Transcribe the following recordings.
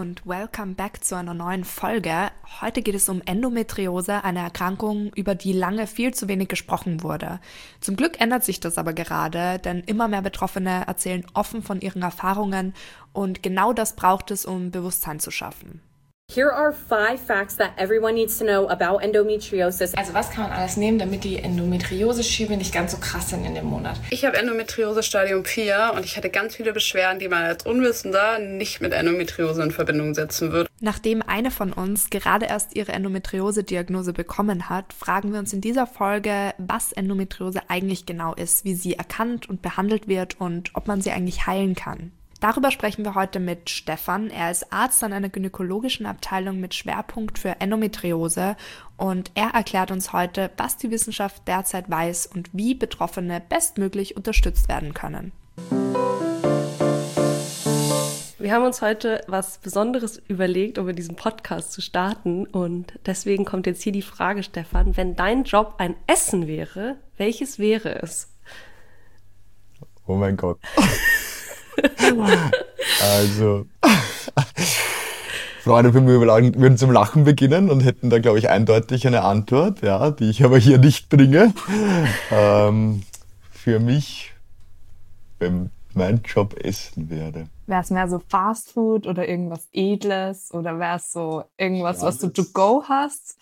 und welcome back zu einer neuen Folge. Heute geht es um Endometriose, eine Erkrankung, über die lange viel zu wenig gesprochen wurde. Zum Glück ändert sich das aber gerade, denn immer mehr Betroffene erzählen offen von ihren Erfahrungen und genau das braucht es, um Bewusstsein zu schaffen. Here are 5 facts that everyone needs to know about endometriosis. Also was kann man alles nehmen, damit die Endometriose-Schübe nicht ganz so krass sind in dem Monat? Ich habe Endometriose Stadium 4 und ich hatte ganz viele Beschwerden, die man als Unwissender nicht mit Endometriose in Verbindung setzen würde. Nachdem eine von uns gerade erst ihre Endometriose-Diagnose bekommen hat, fragen wir uns in dieser Folge, was Endometriose eigentlich genau ist, wie sie erkannt und behandelt wird und ob man sie eigentlich heilen kann. Darüber sprechen wir heute mit Stefan. Er ist Arzt an einer gynäkologischen Abteilung mit Schwerpunkt für Endometriose und er erklärt uns heute, was die Wissenschaft derzeit weiß und wie Betroffene bestmöglich unterstützt werden können. Wir haben uns heute was Besonderes überlegt, um in diesem Podcast zu starten und deswegen kommt jetzt hier die Frage, Stefan, wenn dein Job ein Essen wäre, welches wäre es? Oh mein Gott. Also, Freunde von mir würden zum Lachen beginnen und hätten da, glaube ich, eindeutig eine Antwort, ja, die ich aber hier nicht bringe. Für mich, wenn mein Job Essen wäre. Wäre es mehr so Fast Food oder irgendwas Edles oder wäre es so irgendwas, was du to go hast?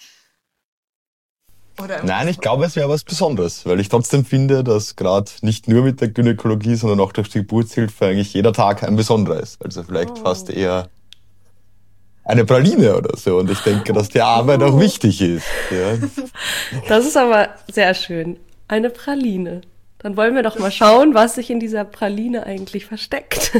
Nein, ich glaube, es wäre was Besonderes, weil ich trotzdem finde, dass gerade nicht nur mit der Gynäkologie, sondern auch durch die Geburtshilfe eigentlich jeder Tag ein besonderer ist. Also vielleicht fast eher eine Praline oder so. Und ich denke, dass die Arbeit auch wichtig ist. Ja. Das ist aber sehr schön. Eine Praline. Dann wollen wir doch mal schauen, was sich in dieser Praline eigentlich versteckt.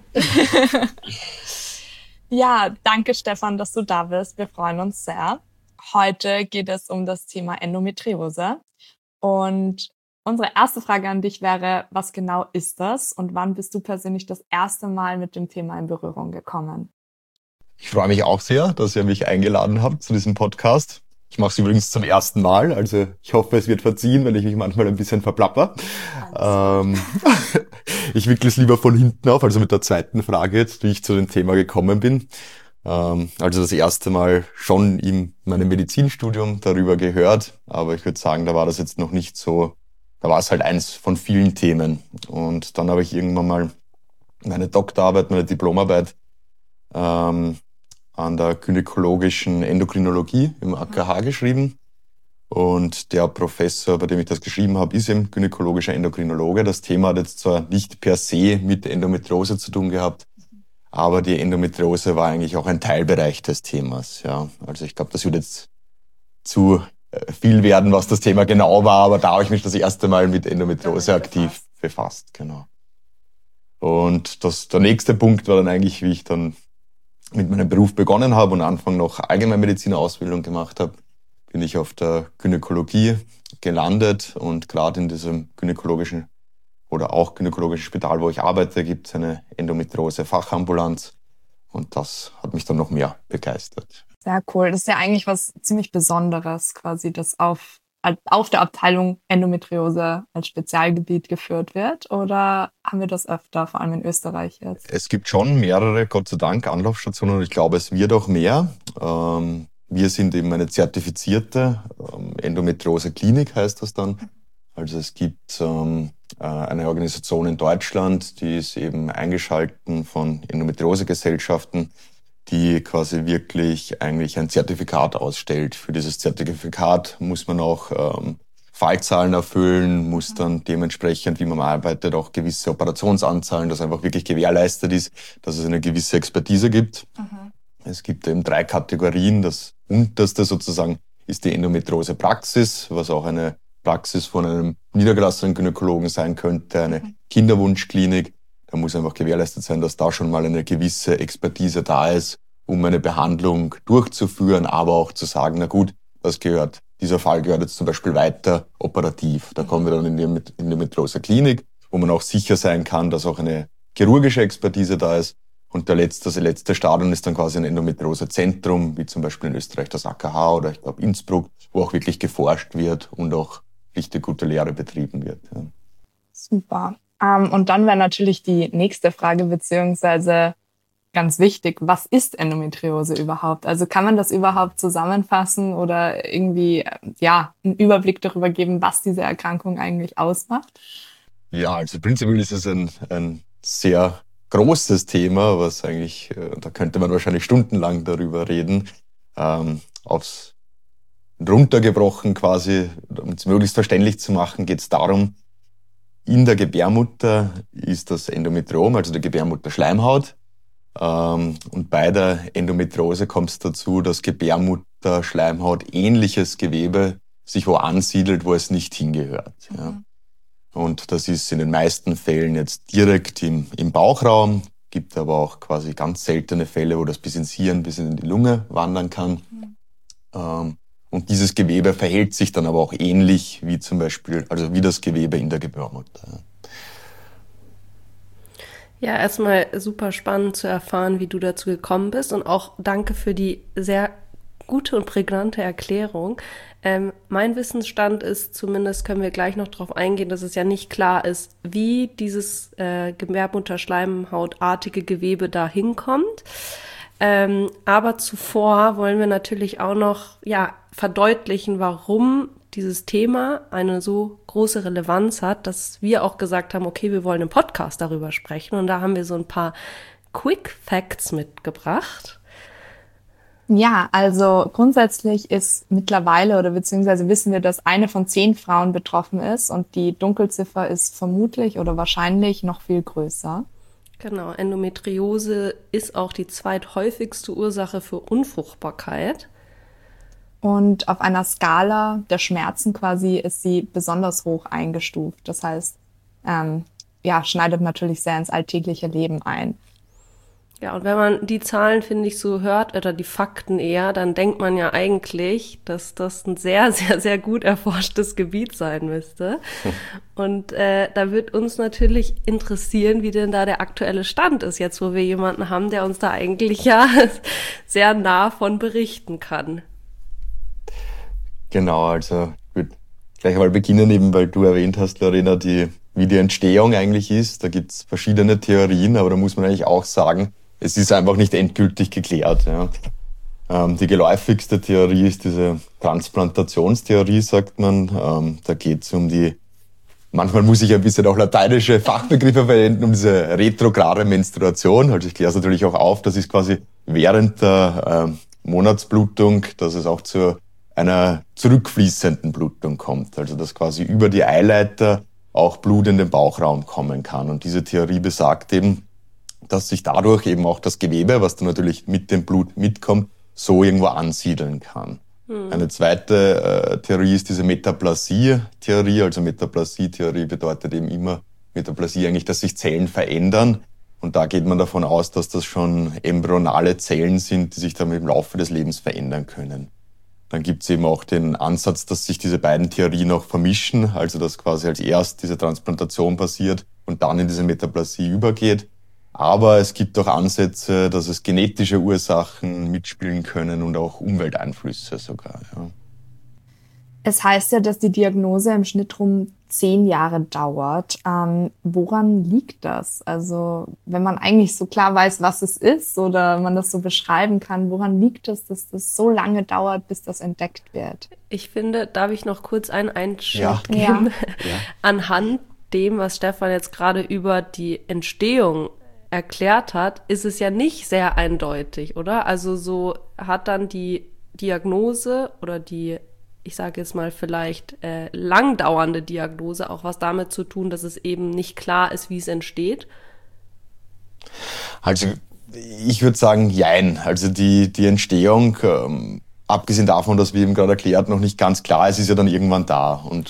Ja, danke Stefan, dass du da bist. Wir freuen uns sehr. Heute geht es um das Thema Endometriose. Und unsere erste Frage an dich wäre, was genau ist das und wann bist du persönlich das erste Mal mit dem Thema in Berührung gekommen? Ich freue mich auch sehr, dass ihr mich eingeladen habt zu diesem Podcast. Ich mache es übrigens zum ersten Mal, also ich hoffe, es wird verziehen, weil ich mich manchmal ein bisschen verplapper. Ich wickle es lieber von hinten auf, also mit der zweiten Frage jetzt, wie ich zu dem Thema gekommen bin. Also das erste Mal schon in meinem Medizinstudium darüber gehört, aber ich würde sagen, da war das jetzt noch nicht so, da war es halt eins von vielen Themen. Und dann habe ich irgendwann mal meine Doktorarbeit, meine Diplomarbeit an der gynäkologischen Endokrinologie im AKH geschrieben. Und der Professor, bei dem ich das geschrieben habe, ist eben gynäkologischer Endokrinologe. Das Thema hat jetzt zwar nicht per se mit Endometriose zu tun gehabt, aber die Endometriose war eigentlich auch ein Teilbereich des Themas. Ja, also ich glaube, das würde jetzt zu viel werden, was das Thema genau war, aber da habe ich mich das erste Mal mit Endometriose aktiv befasst. Genau. Und der nächste Punkt war dann eigentlich, wie ich dann mit meinem Beruf begonnen habe und Anfang noch Allgemeinmediziner-Ausbildung gemacht habe, bin ich auf der Gynäkologie gelandet und gerade in diesem gynäkologischen oder auch gynäkologisches Spital, wo ich arbeite, gibt es eine Endometriose-Fachambulanz und das hat mich dann noch mehr begeistert. Sehr cool. Das ist ja eigentlich was ziemlich Besonderes, quasi, dass auf der Abteilung Endometriose als Spezialgebiet geführt wird. Oder haben wir das öfter, vor allem in Österreich jetzt? Es gibt schon mehrere, Gott sei Dank, Anlaufstationen und ich glaube, es wird auch mehr. Wir sind eben eine zertifizierte Endometriose-Klinik, heißt das dann. Also es gibt eine Organisation in Deutschland, die ist eben eingeschalten von Endometriose-Gesellschaften, die quasi wirklich eigentlich ein Zertifikat ausstellt. Für dieses Zertifikat muss man auch Fallzahlen erfüllen, muss dann dementsprechend, wie man arbeitet, auch gewisse Operationsanzahlen, dass einfach wirklich gewährleistet ist, dass es eine gewisse Expertise gibt. Es gibt eben 3 Kategorien. Das unterste sozusagen ist die Endometriose-Praxis, was auch eine Praxis von einem niedergelassenen Gynäkologen sein könnte, eine Kinderwunschklinik. Da muss einfach gewährleistet sein, dass da schon mal eine gewisse Expertise da ist, um eine Behandlung durchzuführen, aber auch zu sagen, na gut, dieser Fall gehört jetzt zum Beispiel weiter operativ. Da kommen wir dann in die Endometriose-Klinik, wo man auch sicher sein kann, dass auch eine chirurgische Expertise da ist. Und das letzte Stadium ist dann quasi ein Endometriose-Zentrum, wie zum Beispiel in Österreich das AKH oder ich glaube Innsbruck, wo auch wirklich geforscht wird und auch richtig gute Lehre betrieben wird. Ja. Super. Und dann wäre natürlich die nächste Frage, beziehungsweise ganz wichtig, was ist Endometriose überhaupt? Also kann man das überhaupt zusammenfassen oder irgendwie einen Überblick darüber geben, was diese Erkrankung eigentlich ausmacht? Ja, also prinzipiell ist es ein sehr großes Thema, was eigentlich, da könnte man wahrscheinlich stundenlang darüber reden. Aufs runtergebrochen quasi, um es möglichst verständlich zu machen, geht es darum, in der Gebärmutter ist das Endometriom, also der Gebärmutterschleimhaut. Und bei der Endometriose kommt es dazu, dass Gebärmutterschleimhaut ähnliches Gewebe sich wo ansiedelt, wo es nicht hingehört. Ja. Und das ist in den meisten Fällen jetzt direkt im Bauchraum, gibt aber auch quasi ganz seltene Fälle, wo das bis ins Hirn, bis in die Lunge wandern kann. Und dieses Gewebe verhält sich dann aber auch ähnlich wie zum Beispiel, also wie das Gewebe in der Gebärmutter. Ja, erstmal super spannend zu erfahren, wie du dazu gekommen bist und auch danke für die sehr gute und prägnante Erklärung. Mein Wissensstand ist, zumindest können wir gleich noch darauf eingehen, dass es ja nicht klar ist, wie dieses Gebärmutterschleimhautartige Gewebe da hinkommt. Aber zuvor wollen wir natürlich auch noch verdeutlichen, warum dieses Thema eine so große Relevanz hat, dass wir auch gesagt haben, okay, wir wollen im Podcast darüber sprechen. Und da haben wir so ein paar Quick Facts mitgebracht. Ja, also grundsätzlich ist mittlerweile oder beziehungsweise wissen wir, dass 1 von 10 Frauen betroffen ist und die Dunkelziffer ist vermutlich oder wahrscheinlich noch viel größer. Genau, Endometriose ist auch die zweithäufigste Ursache für Unfruchtbarkeit. Und auf einer Skala der Schmerzen quasi ist sie besonders hoch eingestuft. Das heißt, schneidet natürlich sehr ins alltägliche Leben ein. Ja, und wenn man die Zahlen, finde ich, so hört, oder die Fakten eher, dann denkt man ja eigentlich, dass das ein sehr, sehr, sehr gut erforschtes Gebiet sein müsste. Und da wird uns natürlich interessieren, wie denn da der aktuelle Stand ist, jetzt wo wir jemanden haben, der uns da eigentlich ja sehr nah von berichten kann. Genau, also ich würde gleich mal beginnen, eben weil du erwähnt hast, Lorena, wie die Entstehung eigentlich ist. Da gibt's verschiedene Theorien, aber da muss man eigentlich auch sagen, es ist einfach nicht endgültig geklärt. Ja. Die geläufigste Theorie ist diese Transplantationstheorie, sagt man. Da geht's um manchmal muss ich ein bisschen auch lateinische Fachbegriffe verwenden, um diese retrograde Menstruation. Also ich kläre es natürlich auch auf, das ist quasi während der Monatsblutung, dass es auch zu einer zurückfließenden Blutung kommt. Also dass quasi über die Eileiter auch Blut in den Bauchraum kommen kann. Und diese Theorie besagt eben, dass sich dadurch eben auch das Gewebe, was dann natürlich mit dem Blut mitkommt, so irgendwo ansiedeln kann. Eine zweite Theorie ist diese Metaplasie-Theorie. Also Metaplasie-Theorie bedeutet eben immer Metaplasie eigentlich, dass sich Zellen verändern. Und da geht man davon aus, dass das schon embryonale Zellen sind, die sich dann im Laufe des Lebens verändern können. Dann gibt es eben auch den Ansatz, dass sich diese beiden Theorien auch vermischen, also dass quasi als erst diese Transplantation passiert und dann in diese Metaplasie übergeht. Aber es gibt auch Ansätze, dass es genetische Ursachen mitspielen können und auch Umwelteinflüsse sogar. Ja. Es heißt ja, dass die Diagnose im Schnitt rund 10 Jahre dauert. Woran liegt das? Also wenn man eigentlich so klar weiß, was es ist oder man das so beschreiben kann, woran liegt es, dass das so lange dauert, bis das entdeckt wird? Ich finde, darf ich noch kurz einen Einschub geben? Ja. Anhand dem, was Stefan jetzt gerade über die Entstehung erklärt hat, ist es ja nicht sehr eindeutig, oder? Also so hat dann die Diagnose oder die, ich sage jetzt mal vielleicht langdauernde Diagnose auch was damit zu tun, dass es eben nicht klar ist, wie es entsteht? Also ich würde sagen, jein. Also die Entstehung, abgesehen davon, dass wir eben gerade erklärt, noch nicht ganz klar ist ja dann irgendwann da. Und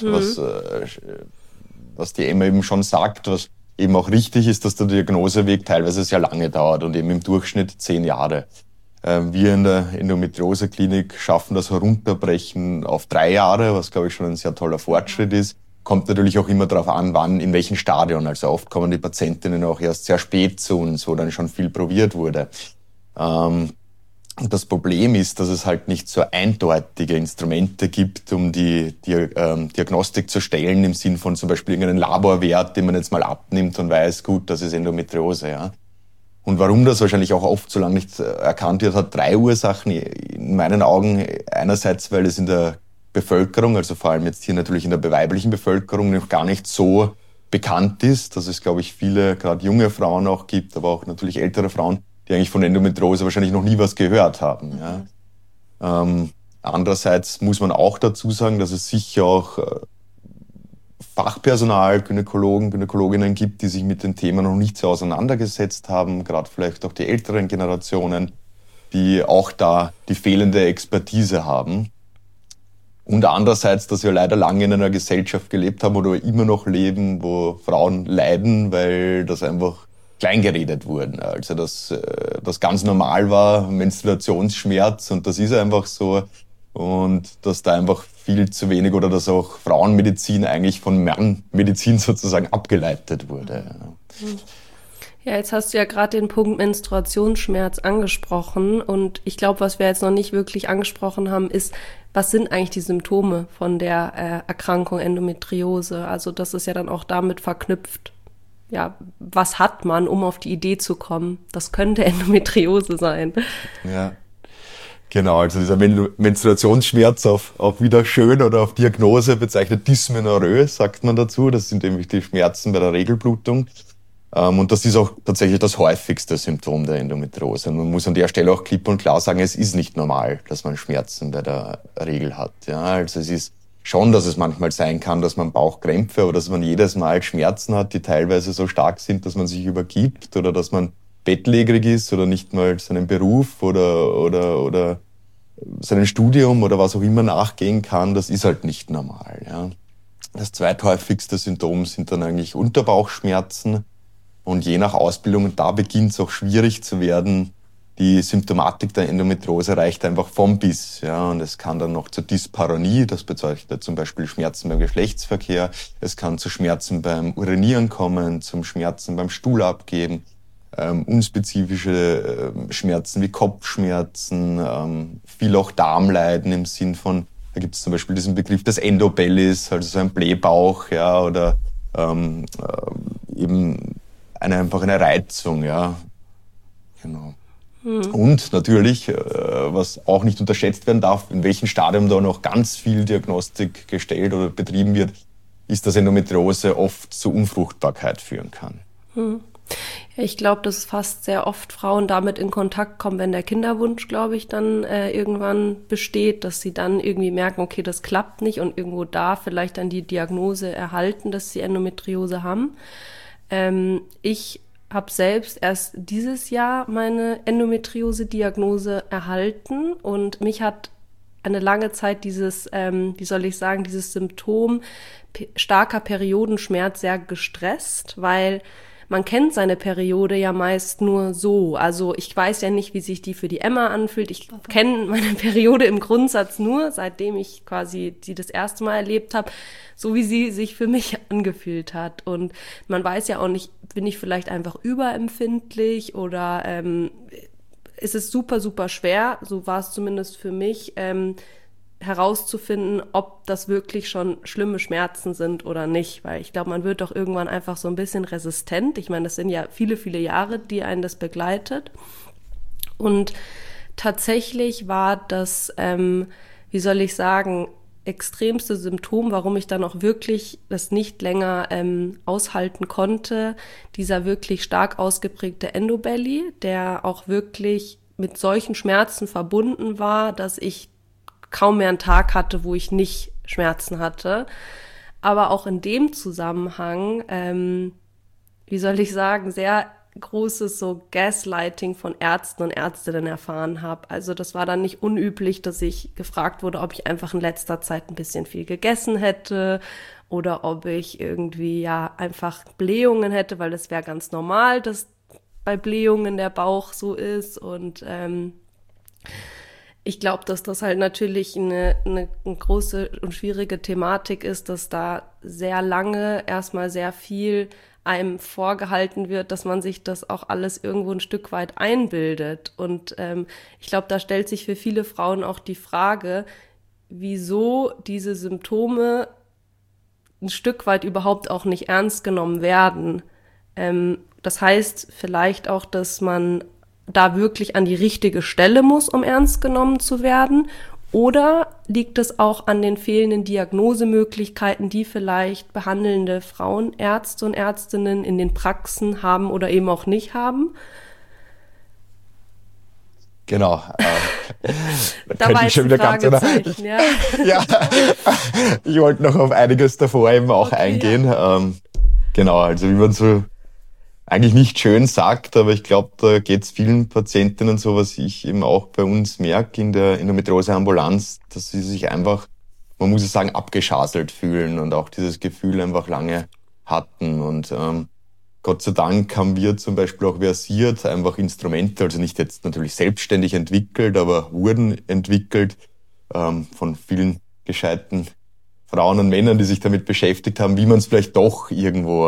was die Emma eben schon sagt, was eben auch richtig ist, dass der Diagnoseweg teilweise sehr lange dauert und eben im Durchschnitt 10 Jahre. Wir in der Endometriose-Klinik schaffen das Herunterbrechen auf 3 Jahre, was, glaube ich, schon ein sehr toller Fortschritt ist. Kommt natürlich auch immer darauf an, wann, in welchem Stadion. Also oft kommen die Patientinnen auch erst sehr spät zu uns, wo dann schon viel probiert wurde. Und das Problem ist, dass es halt nicht so eindeutige Instrumente gibt, um die Diagnostik zu stellen, im Sinn von zum Beispiel irgendeinen Laborwert, den man jetzt mal abnimmt und weiß, gut, das ist Endometriose. Ja. Und warum das wahrscheinlich auch oft so lange nicht erkannt wird, hat 3 Ursachen in meinen Augen. Einerseits, weil es in der Bevölkerung, also vor allem jetzt hier natürlich in der weiblichen Bevölkerung, noch gar nicht so bekannt ist, dass es, glaube ich, viele, gerade junge Frauen auch gibt, aber auch natürlich ältere Frauen, die eigentlich von Endometriose wahrscheinlich noch nie was gehört haben. Ja. Andererseits muss man auch dazu sagen, dass es sicher auch Fachpersonal, Gynäkologen, Gynäkologinnen gibt, die sich mit dem Thema noch nicht so auseinandergesetzt haben, gerade vielleicht auch die älteren Generationen, die auch da die fehlende Expertise haben. Und andererseits, dass wir leider lange in einer Gesellschaft gelebt haben oder immer noch leben, wo Frauen leiden, weil das einfach kleingeredet wurden. Also dass das ganz normal war, Menstruationsschmerz, und das ist einfach so. Und dass da einfach viel zu wenig oder dass auch Frauenmedizin eigentlich von Männermedizin sozusagen abgeleitet wurde. Ja, jetzt hast du ja gerade den Punkt Menstruationsschmerz angesprochen, und ich glaube, was wir jetzt noch nicht wirklich angesprochen haben, ist, was sind eigentlich die Symptome von der Erkrankung Endometriose? Also das ist ja dann auch damit verknüpft. Ja, was hat man, um auf die Idee zu kommen? Das könnte Endometriose sein. Ja. Genau, also dieser Menstruationsschmerz auf wieder schön oder auf Diagnose bezeichnet Dysmenorrhoe, sagt man dazu. Das sind nämlich die Schmerzen bei der Regelblutung. Und das ist auch tatsächlich das häufigste Symptom der Endometriose. Und man muss an der Stelle auch klipp und klar sagen, es ist nicht normal, dass man Schmerzen bei der Regel hat. Ja, also es ist schon, dass es manchmal sein kann, dass man Bauchkrämpfe oder dass man jedes Mal Schmerzen hat, die teilweise so stark sind, dass man sich übergibt, oder dass man bettlägerig ist oder nicht mal seinen Beruf oder seinem Studium oder was auch immer nachgehen kann. Das ist halt nicht normal. Ja. Das zweithäufigste Symptom sind dann eigentlich Unterbauchschmerzen. Und je nach Ausbildung, da beginnt es auch schwierig zu werden. Die Symptomatik der Endometriose reicht einfach vom bis. Ja. Und es kann dann noch zur Dyspareunie, das bezeichnet zum Beispiel Schmerzen beim Geschlechtsverkehr. Es kann zu Schmerzen beim Urinieren kommen, zum Schmerzen beim Stuhlabgeben. Unspezifische Schmerzen wie Kopfschmerzen, viel auch Darmleiden im Sinn von, da gibt es zum Beispiel diesen Begriff des Endobellis, also so ein Blähbauch, ja, oder eben einfach eine Reizung, ja, genau. Und natürlich, was auch nicht unterschätzt werden darf, in welchem Stadium da noch ganz viel Diagnostik gestellt oder betrieben wird, ist, dass Endometriose oft zu Unfruchtbarkeit führen kann. Ja, ich glaube, dass fast sehr oft Frauen damit in Kontakt kommen, wenn der Kinderwunsch, glaube ich, dann irgendwann besteht, dass sie dann irgendwie merken, okay, das klappt nicht, und irgendwo da vielleicht dann die Diagnose erhalten, dass sie Endometriose haben. Ich habe selbst erst dieses Jahr meine Endometriose-Diagnose erhalten, und mich hat eine lange Zeit dieses, dieses Symptom starker Periodenschmerz sehr gestresst, weil man kennt seine Periode ja meist nur so. Also ich weiß ja nicht, wie sich die für die Emma anfühlt. Ich kenne meine Periode im Grundsatz nur, seitdem ich quasi sie das erste Mal erlebt habe, so wie sie sich für mich angefühlt hat. Und man weiß ja auch nicht, bin ich vielleicht einfach überempfindlich oder ist es super, super schwer, so war es zumindest für mich, herauszufinden, ob das wirklich schon schlimme Schmerzen sind oder nicht, weil ich glaube, man wird doch irgendwann einfach so ein bisschen resistent. Ich meine, das sind ja viele, viele Jahre, die einen das begleitet. Und tatsächlich war das, extremste Symptom, warum ich dann auch wirklich das nicht länger aushalten konnte, dieser wirklich stark ausgeprägte Endobelly, der auch wirklich mit solchen Schmerzen verbunden war, dass ich kaum mehr einen Tag hatte, wo ich nicht Schmerzen hatte. Aber auch in dem Zusammenhang, sehr großes so Gaslighting von Ärzten und Ärztinnen erfahren habe. Also das war dann nicht unüblich, dass ich gefragt wurde, ob ich einfach in letzter Zeit ein bisschen viel gegessen hätte oder ob ich irgendwie einfach Blähungen hätte, weil das wäre ganz normal, dass bei Blähungen der Bauch so ist. Und ich glaube, dass das halt natürlich eine große und schwierige Thematik ist, dass da sehr lange erstmal sehr viel einem vorgehalten wird, dass man sich das auch alles irgendwo ein Stück weit einbildet. Und ich glaube, da stellt sich für viele Frauen auch die Frage, wieso diese Symptome ein Stück weit überhaupt auch nicht ernst genommen werden. Das heißt vielleicht auch, dass man da wirklich an die richtige Stelle muss, um ernst genommen zu werden? Oder liegt es auch an den fehlenden Diagnosemöglichkeiten, die vielleicht behandelnde Frauenärzte und Ärztinnen in den Praxen haben oder eben auch nicht haben? Genau. Da war jetzt ein Fragezeichen, ja. Ja, ich wollte noch auf einiges davor eben auch eingehen. Ja. Genau, also wie man so eigentlich nicht schön sagt, aber ich glaube, da geht es vielen Patientinnen so, was ich eben auch bei uns merke in der Endometriose-Ambulanz, dass sie sich einfach, man muss es sagen, abgeschaselt fühlen und auch dieses Gefühl einfach lange hatten. Und Gott sei Dank haben wir zum Beispiel auch versiert einfach Instrumente, also nicht jetzt natürlich selbstständig entwickelt, aber wurden entwickelt von vielen gescheiten Frauen und Männern, die sich damit beschäftigt haben, wie man es vielleicht doch irgendwo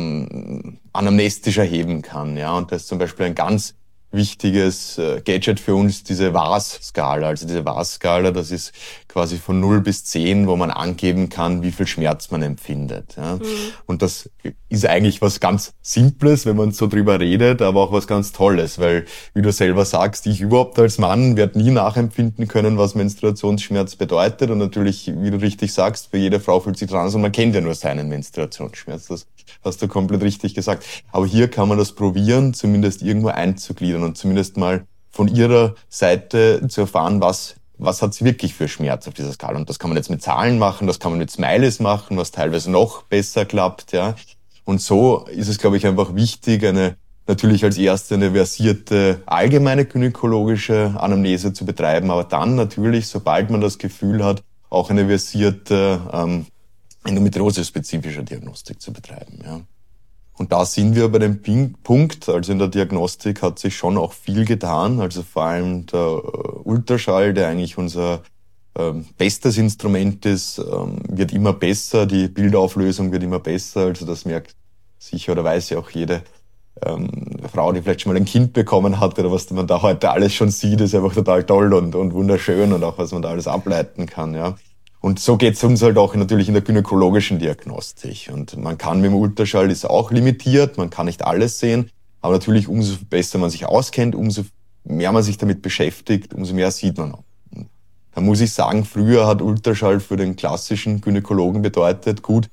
anamnestisch erheben kann. Ja, und das ist zum Beispiel ein ganz wichtiges Gadget für uns, diese VAS-Skala. Also diese VAS-Skala, das ist quasi von 0 bis 10, wo man angeben kann, wie viel Schmerz man empfindet. Ja. Und das ist eigentlich was ganz Simples, wenn man so drüber redet, aber auch was ganz Tolles, weil, wie du selber sagst, ich überhaupt als Mann werde nie nachempfinden können, was Menstruationsschmerz bedeutet. Und natürlich, wie du richtig sagst, für jede Frau fühlt sich dran an, und man kennt ja nur seinen Menstruationsschmerz. Das hast du komplett richtig gesagt. Aber hier kann man das probieren, zumindest irgendwo einzugliedern und zumindest mal von ihrer Seite zu erfahren, was hat sie wirklich für Schmerz auf dieser Skala. Und das kann man jetzt mit Zahlen machen, das kann man mit Smileys machen, was teilweise noch besser klappt, ja. Und so ist es, glaube ich, einfach wichtig, natürlich als erste eine versierte allgemeine gynäkologische Anamnese zu betreiben, aber dann natürlich, sobald man das Gefühl hat, auch eine versierte endometriose-spezifische Diagnostik zu betreiben, ja. Und da sind wir bei dem Punkt, also in der Diagnostik hat sich schon auch viel getan, also vor allem der Ultraschall, der eigentlich unser bestes Instrument ist, wird immer besser, die Bildauflösung wird immer besser, also das merkt sicher oder weiß ja auch jede Frau, die vielleicht schon mal ein Kind bekommen hat oder was man da heute alles schon sieht, ist einfach total toll und wunderschön und auch was man da alles ableiten kann, ja. Und so geht's uns halt auch natürlich in der gynäkologischen Diagnostik. Und man kann mit dem Ultraschall, ist auch limitiert, man kann nicht alles sehen, aber natürlich umso besser man sich auskennt, umso mehr man sich damit beschäftigt, umso mehr sieht man auch. Und da muss ich sagen, früher hat Ultraschall für den klassischen Gynäkologen bedeutet, gut,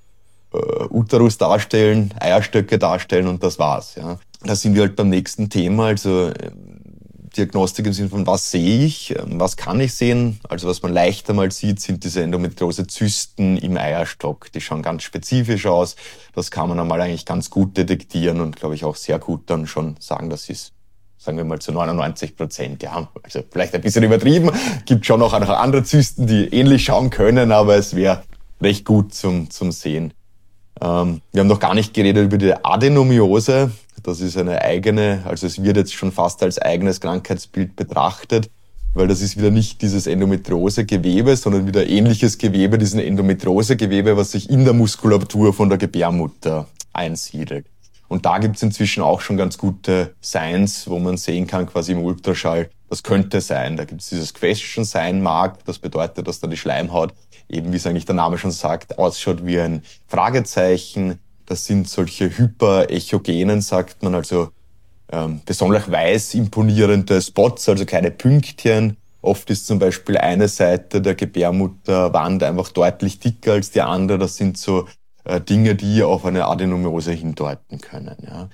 Uterus darstellen, Eierstöcke darstellen und das war's. Ja. Da sind wir halt beim nächsten Thema, also Diagnostik im Sinne von, was sehe ich, was kann ich sehen? Also was man leichter mal sieht, sind diese Endometriose-Zysten im Eierstock. Die schauen ganz spezifisch aus. Das kann man einmal eigentlich ganz gut detektieren und, glaube ich, auch sehr gut dann schon sagen, das ist, sagen wir mal, zu 99%. Ja, also vielleicht ein bisschen übertrieben. Gibt schon auch andere Zysten, die ähnlich schauen können, aber es wäre recht gut zum Sehen. Wir haben noch gar nicht geredet über die Adenomiose. Das ist eine eigene, also es wird jetzt schon fast als eigenes Krankheitsbild betrachtet, weil das ist wieder nicht dieses Endometriose-Gewebe, sondern wieder ähnliches Gewebe, diesen Endometriose-Gewebe, was sich in der Muskulatur von der Gebärmutter einsiedelt. Und da gibt's inzwischen auch schon ganz gute Signs, wo man sehen kann, quasi im Ultraschall, das könnte sein. Da gibt's dieses Question-Sign-Mark, das bedeutet, dass da die Schleimhaut, eben wie es eigentlich der Name schon sagt, ausschaut wie ein Fragezeichen. Das sind solche Hyperechogenen, sagt man, also besonders weiß imponierende Spots, also keine Pünktchen. Oft ist zum Beispiel eine Seite der Gebärmutterwand einfach deutlich dicker als die andere. Das sind so Dinge, die auf eine Adenomiose hindeuten können. Ja.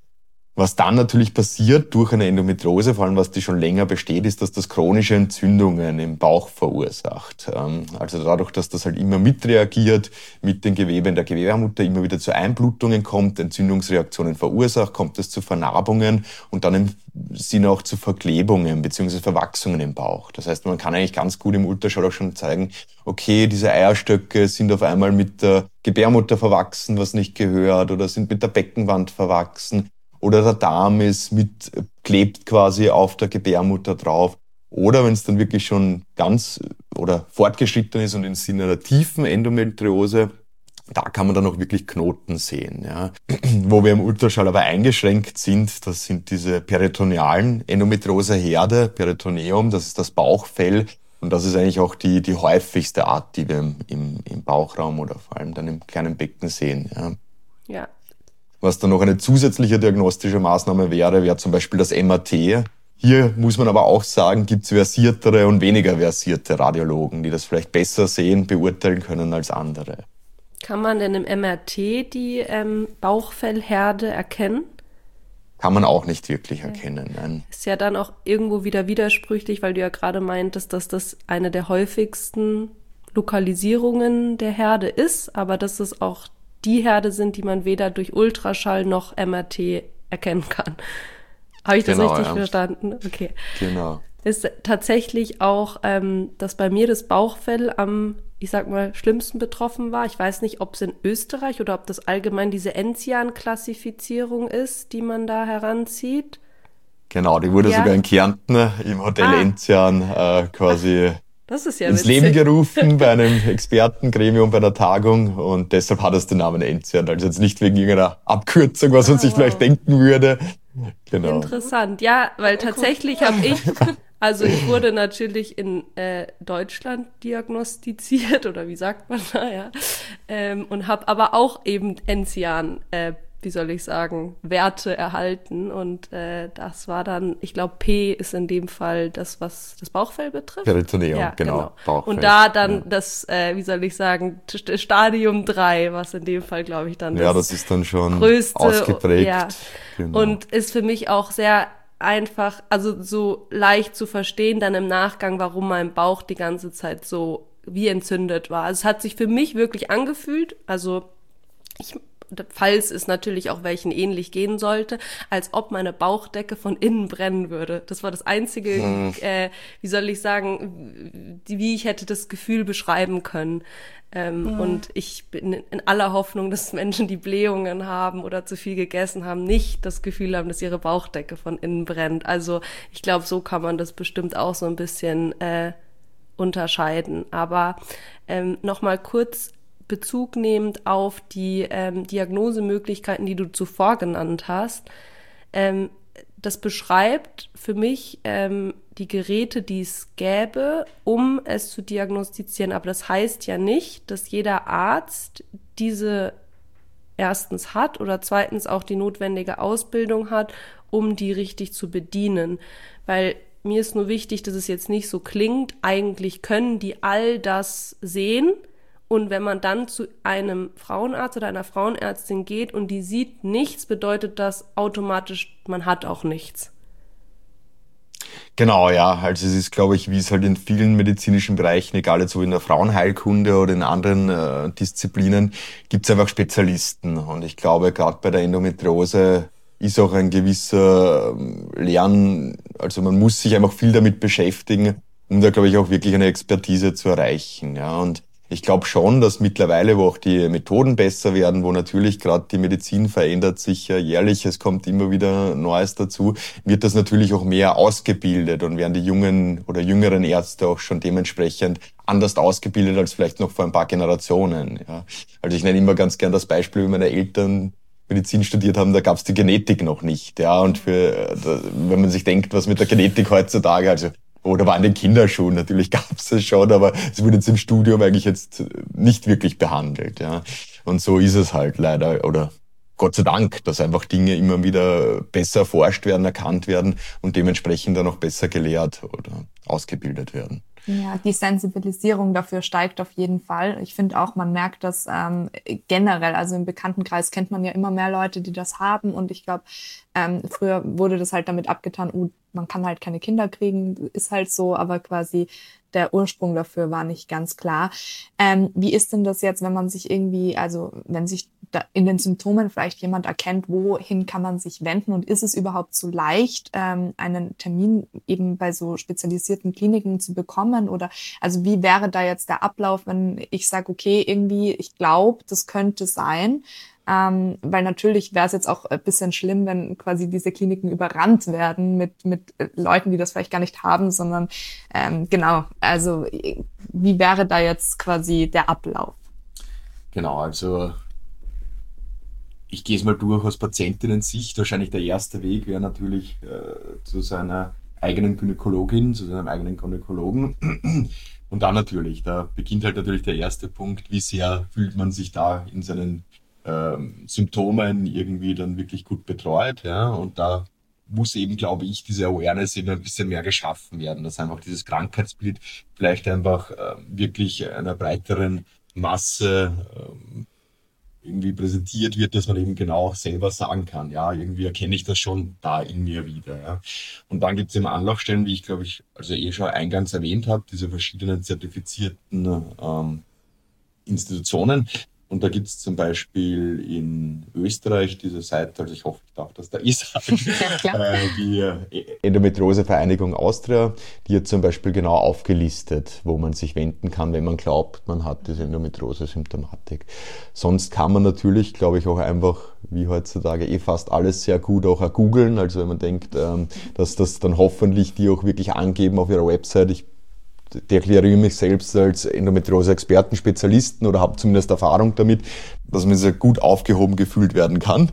Was dann natürlich passiert durch eine Endometriose, vor allem was die schon länger besteht, ist, dass das chronische Entzündungen im Bauch verursacht. Also dadurch, dass das halt immer mitreagiert mit den Geweben der Gebärmutter, immer wieder zu Einblutungen kommt, Entzündungsreaktionen verursacht, kommt es zu Vernarbungen und dann im Sinne auch zu Verklebungen bzw. Verwachsungen im Bauch. Das heißt, man kann eigentlich ganz gut im Ultraschall auch schon zeigen, okay, diese Eierstöcke sind auf einmal mit der Gebärmutter verwachsen, was nicht gehört, oder sind mit der Beckenwand verwachsen. Oder der Darm klebt quasi auf der Gebärmutter drauf. Oder wenn es dann wirklich schon ganz oder fortgeschritten ist und im Sinne einer tiefen Endometriose, da kann man dann auch wirklich Knoten sehen. Ja. Wo wir im Ultraschall aber eingeschränkt sind, das sind diese peritonealen Endometrioseherde, Peritoneum, das ist das Bauchfell. Und das ist eigentlich auch die häufigste Art, die wir im Bauchraum oder vor allem dann im kleinen Becken sehen. Ja. Ja. Was dann noch eine zusätzliche diagnostische Maßnahme wäre zum Beispiel das MRT. Hier muss man aber auch sagen, gibt es versiertere und weniger versierte Radiologen, die das vielleicht besser sehen, beurteilen können als andere. Kann man denn im MRT die Bauchfellherde erkennen? Kann man auch nicht wirklich erkennen, nein. Ist ja dann auch irgendwo wieder widersprüchlich, weil du ja gerade meintest, dass das eine der häufigsten Lokalisierungen der Herde ist, aber dass es auch die Herde sind, die man weder durch Ultraschall noch MRT erkennen kann. Habe ich das richtig verstanden? Okay. Genau. Ist tatsächlich auch, dass bei mir das Bauchfell am, ich sag mal, schlimmsten betroffen war. Ich weiß nicht, ob es in Österreich oder ob das allgemein diese Enzian-Klassifizierung ist, die man da heranzieht. Genau, die wurde sogar in Kärnten im Hotel Enzian quasi das ist ja ins Leben gerufen bei einem Expertengremium bei einer Tagung und deshalb hat es den Namen Enzian. Also jetzt nicht wegen irgendeiner Abkürzung, was man sich vielleicht denken würde. Genau. Interessant, ja, weil tatsächlich habe ich wurde natürlich in Deutschland diagnostiziert oder wie sagt man da, ja, und habe aber auch eben Enzian, Werte erhalten und das war dann, ich glaube, P ist in dem Fall das, was das Bauchfell betrifft. Peritoneum, ja, genau. Bauchfell. Und da dann das, Stadium 3, was in dem Fall, glaube ich, dann das ist dann schon größte, ausgeprägt. Ja. Genau. Und ist für mich auch sehr einfach, also so leicht zu verstehen dann im Nachgang, warum mein Bauch die ganze Zeit so wie entzündet war. Also es hat sich für mich wirklich angefühlt, falls es natürlich auch welchen ähnlich gehen sollte, als ob meine Bauchdecke von innen brennen würde. Das war das einzige, wie ich hätte das Gefühl beschreiben können. Und ich bin in aller Hoffnung, dass Menschen, die Blähungen haben oder zu viel gegessen haben, nicht das Gefühl haben, dass ihre Bauchdecke von innen brennt. Also ich glaube, so kann man das bestimmt auch so ein bisschen unterscheiden. Aber nochmal kurz Bezug nehmend auf die Diagnosemöglichkeiten, die du zuvor genannt hast. Das beschreibt für mich die Geräte, die es gäbe, um es zu diagnostizieren. Aber das heißt ja nicht, dass jeder Arzt diese erstens hat oder zweitens auch die notwendige Ausbildung hat, um die richtig zu bedienen. Weil mir ist nur wichtig, dass es jetzt nicht so klingt, eigentlich können die all das sehen. Und wenn man dann zu einem Frauenarzt oder einer Frauenärztin geht und die sieht nichts, bedeutet das automatisch, man hat auch nichts. Genau, ja. Also es ist, glaube ich, wie es halt in vielen medizinischen Bereichen, egal jetzt so in der Frauenheilkunde oder in anderen Disziplinen, gibt es einfach Spezialisten. Und ich glaube, gerade bei der Endometriose ist auch ein gewisser also man muss sich einfach viel damit beschäftigen, um da, glaube ich, auch wirklich eine Expertise zu erreichen. Ja, und ich glaube schon, dass mittlerweile, wo auch die Methoden besser werden, wo natürlich gerade die Medizin verändert sich ja jährlich, es kommt immer wieder Neues dazu, wird das natürlich auch mehr ausgebildet und werden die jungen oder jüngeren Ärzte auch schon dementsprechend anders ausgebildet als vielleicht noch vor ein paar Generationen. Ja. Also ich nenne immer ganz gern das Beispiel, wie meine Eltern Medizin studiert haben, da gab es die Genetik noch nicht. Ja, und wenn man sich denkt, was mit der Genetik heutzutage, also oder war in den Kinderschuhen, natürlich gab es es schon, aber es wurde jetzt im Studium eigentlich jetzt nicht wirklich behandelt. Ja. Und so ist es halt leider, oder Gott sei Dank, dass einfach Dinge immer wieder besser erforscht werden, erkannt werden und dementsprechend dann auch besser gelehrt oder ausgebildet werden. Ja, die Sensibilisierung dafür steigt auf jeden Fall. Ich finde auch, man merkt das generell, also im Bekanntenkreis kennt man ja immer mehr Leute, die das haben und ich glaube, früher wurde das halt damit abgetan, man kann halt keine Kinder kriegen, ist halt so, aber quasi der Ursprung dafür war nicht ganz klar. Wie ist denn das jetzt, wenn man sich irgendwie, also wenn sich da in den Symptomen vielleicht jemand erkennt, wohin kann man sich wenden und ist es überhaupt so leicht, einen Termin eben bei so spezialisierten Kliniken zu bekommen oder also wie wäre da jetzt der Ablauf, wenn ich sage, okay, irgendwie, ich glaube, das könnte sein, weil natürlich wäre es jetzt auch ein bisschen schlimm, wenn quasi diese Kliniken überrannt werden mit Leuten, die das vielleicht gar nicht haben, sondern genau, also wie wäre da jetzt quasi der Ablauf? Genau, also ich gehe es mal durch aus Patientinnen-Sicht. Wahrscheinlich der erste Weg wäre natürlich zu seiner eigenen Gynäkologin, zu seinem eigenen Gynäkologen. Und dann natürlich, da beginnt halt natürlich der erste Punkt, wie sehr fühlt man sich da in seinen Symptomen irgendwie dann wirklich gut betreut. Ja? Und da muss eben, glaube ich, diese Awareness eben ein bisschen mehr geschaffen werden, dass einfach dieses Krankheitsbild vielleicht einfach wirklich einer breiteren Masse irgendwie präsentiert wird, dass man eben genau selber sagen kann, ja, irgendwie erkenne ich das schon da in mir wieder. Ja. Und dann gibt es eben Anlaufstellen, wie ich glaube ich, also schon eingangs erwähnt habe, diese verschiedenen zertifizierten Institutionen. Und da gibt es zum Beispiel in Österreich diese Seite, also ich hoffe, ich darf das da sagen, die Endometriose-Vereinigung Austria, die hat zum Beispiel genau aufgelistet, wo man sich wenden kann, wenn man glaubt, man hat diese Endometriose-Symptomatik. Sonst kann man natürlich, glaube ich, auch einfach, wie heutzutage fast alles sehr gut auch googeln. Also wenn man denkt, dass das dann hoffentlich die auch wirklich angeben auf ihrer Website. Ich deklariere mich selbst als Endometriose-Experten, Spezialisten oder habe zumindest Erfahrung damit, dass man sehr gut aufgehoben gefühlt werden kann.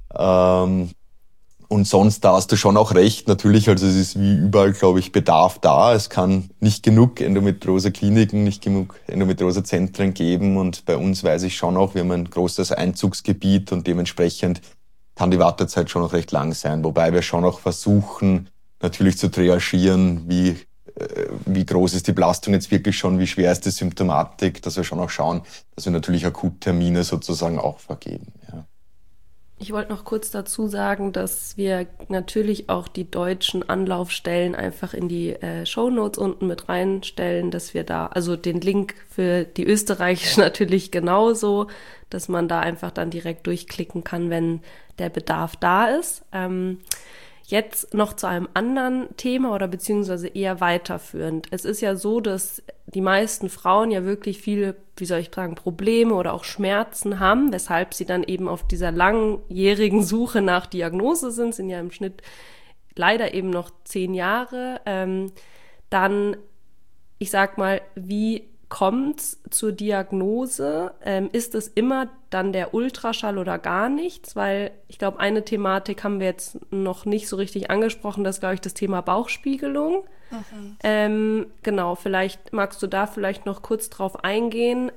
Und sonst, da hast du schon auch recht, natürlich, also es ist wie überall, glaube ich, Bedarf da. Es kann nicht genug Endometriose-Kliniken, nicht genug Endometriose-Zentren geben und bei uns weiß ich schon auch, wir haben ein großes Einzugsgebiet und dementsprechend kann die Wartezeit schon noch recht lang sein, wobei wir schon auch versuchen, natürlich zu triagieren, wie groß ist die Belastung jetzt wirklich schon, wie schwer ist die Symptomatik, dass wir schon auch schauen, dass wir natürlich Akuttermine sozusagen auch vergeben. Ja. Ich wollte noch kurz dazu sagen, dass wir natürlich auch die deutschen Anlaufstellen einfach in die Shownotes unten mit reinstellen, dass wir da, also den Link für die österreichische natürlich genauso, dass man da einfach dann direkt durchklicken kann, wenn der Bedarf da ist. Jetzt noch zu einem anderen Thema oder beziehungsweise eher weiterführend. Es ist ja so, dass die meisten Frauen ja wirklich viele, wie soll ich sagen, Probleme oder auch Schmerzen haben, weshalb sie dann eben auf dieser langjährigen Suche nach Diagnose sind ja im Schnitt leider eben noch 10 Jahre. Dann, ich sag mal, wie kommt's zur Diagnose? Ist es immer dann der Ultraschall oder gar nichts? Weil ich glaube, eine Thematik haben wir jetzt noch nicht so richtig angesprochen, das ist, glaube ich, das Thema Bauchspiegelung. Genau, vielleicht magst du da vielleicht noch kurz drauf eingehen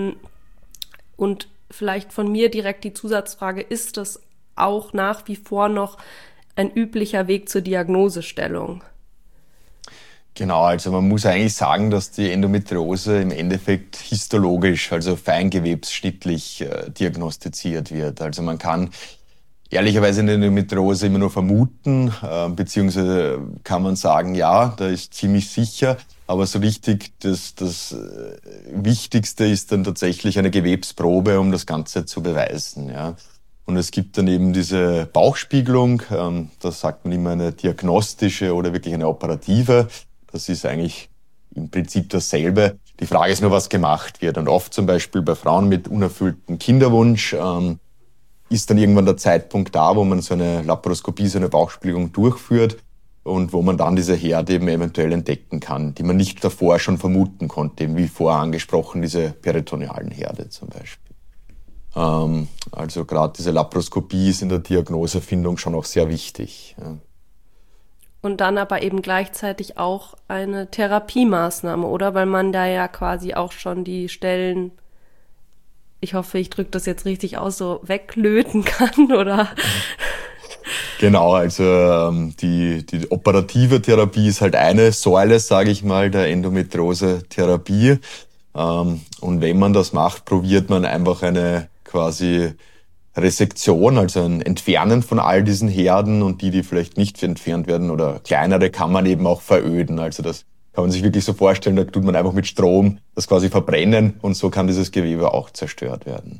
und vielleicht von mir direkt die Zusatzfrage, ist das auch nach wie vor noch ein üblicher Weg zur Diagnosestellung? Genau, also man muss eigentlich sagen, dass die Endometriose im Endeffekt histologisch, also feingewebsschnittlich diagnostiziert wird. Also man kann ehrlicherweise eine Endometriose immer nur vermuten, beziehungsweise kann man sagen, ja, da ist ziemlich sicher, aber so richtig das Wichtigste ist dann tatsächlich eine Gewebsprobe, um das Ganze zu beweisen. Ja. Und es gibt dann eben diese Bauchspiegelung, das sagt man immer eine diagnostische oder wirklich eine operative. Das ist eigentlich im Prinzip dasselbe. Die Frage ist nur, was gemacht wird. Und oft zum Beispiel bei Frauen mit unerfülltem Kinderwunsch ist dann irgendwann der Zeitpunkt da, wo man so eine Laparoskopie, so eine Bauchspiegelung durchführt und wo man dann diese Herde eben eventuell entdecken kann, die man nicht davor schon vermuten konnte, eben wie vorher angesprochen, diese peritonealen Herde zum Beispiel. Also gerade diese Laparoskopie ist in der Diagnosefindung schon auch sehr wichtig. Ja. Und dann aber eben gleichzeitig auch eine Therapiemaßnahme, oder? Weil man da ja quasi auch schon die Stellen, ich hoffe, ich drücke das jetzt richtig aus, so weglöten kann, oder? Genau, also die operative Therapie ist halt eine Säule, sage ich mal, der Endometriose-Therapie. Und wenn man das macht, probiert man einfach eine quasi Resektion, also ein Entfernen von all diesen Herden und die vielleicht nicht entfernt werden oder kleinere kann man eben auch veröden. Also das kann man sich wirklich so vorstellen, da tut man einfach mit Strom das quasi verbrennen und so kann dieses Gewebe auch zerstört werden.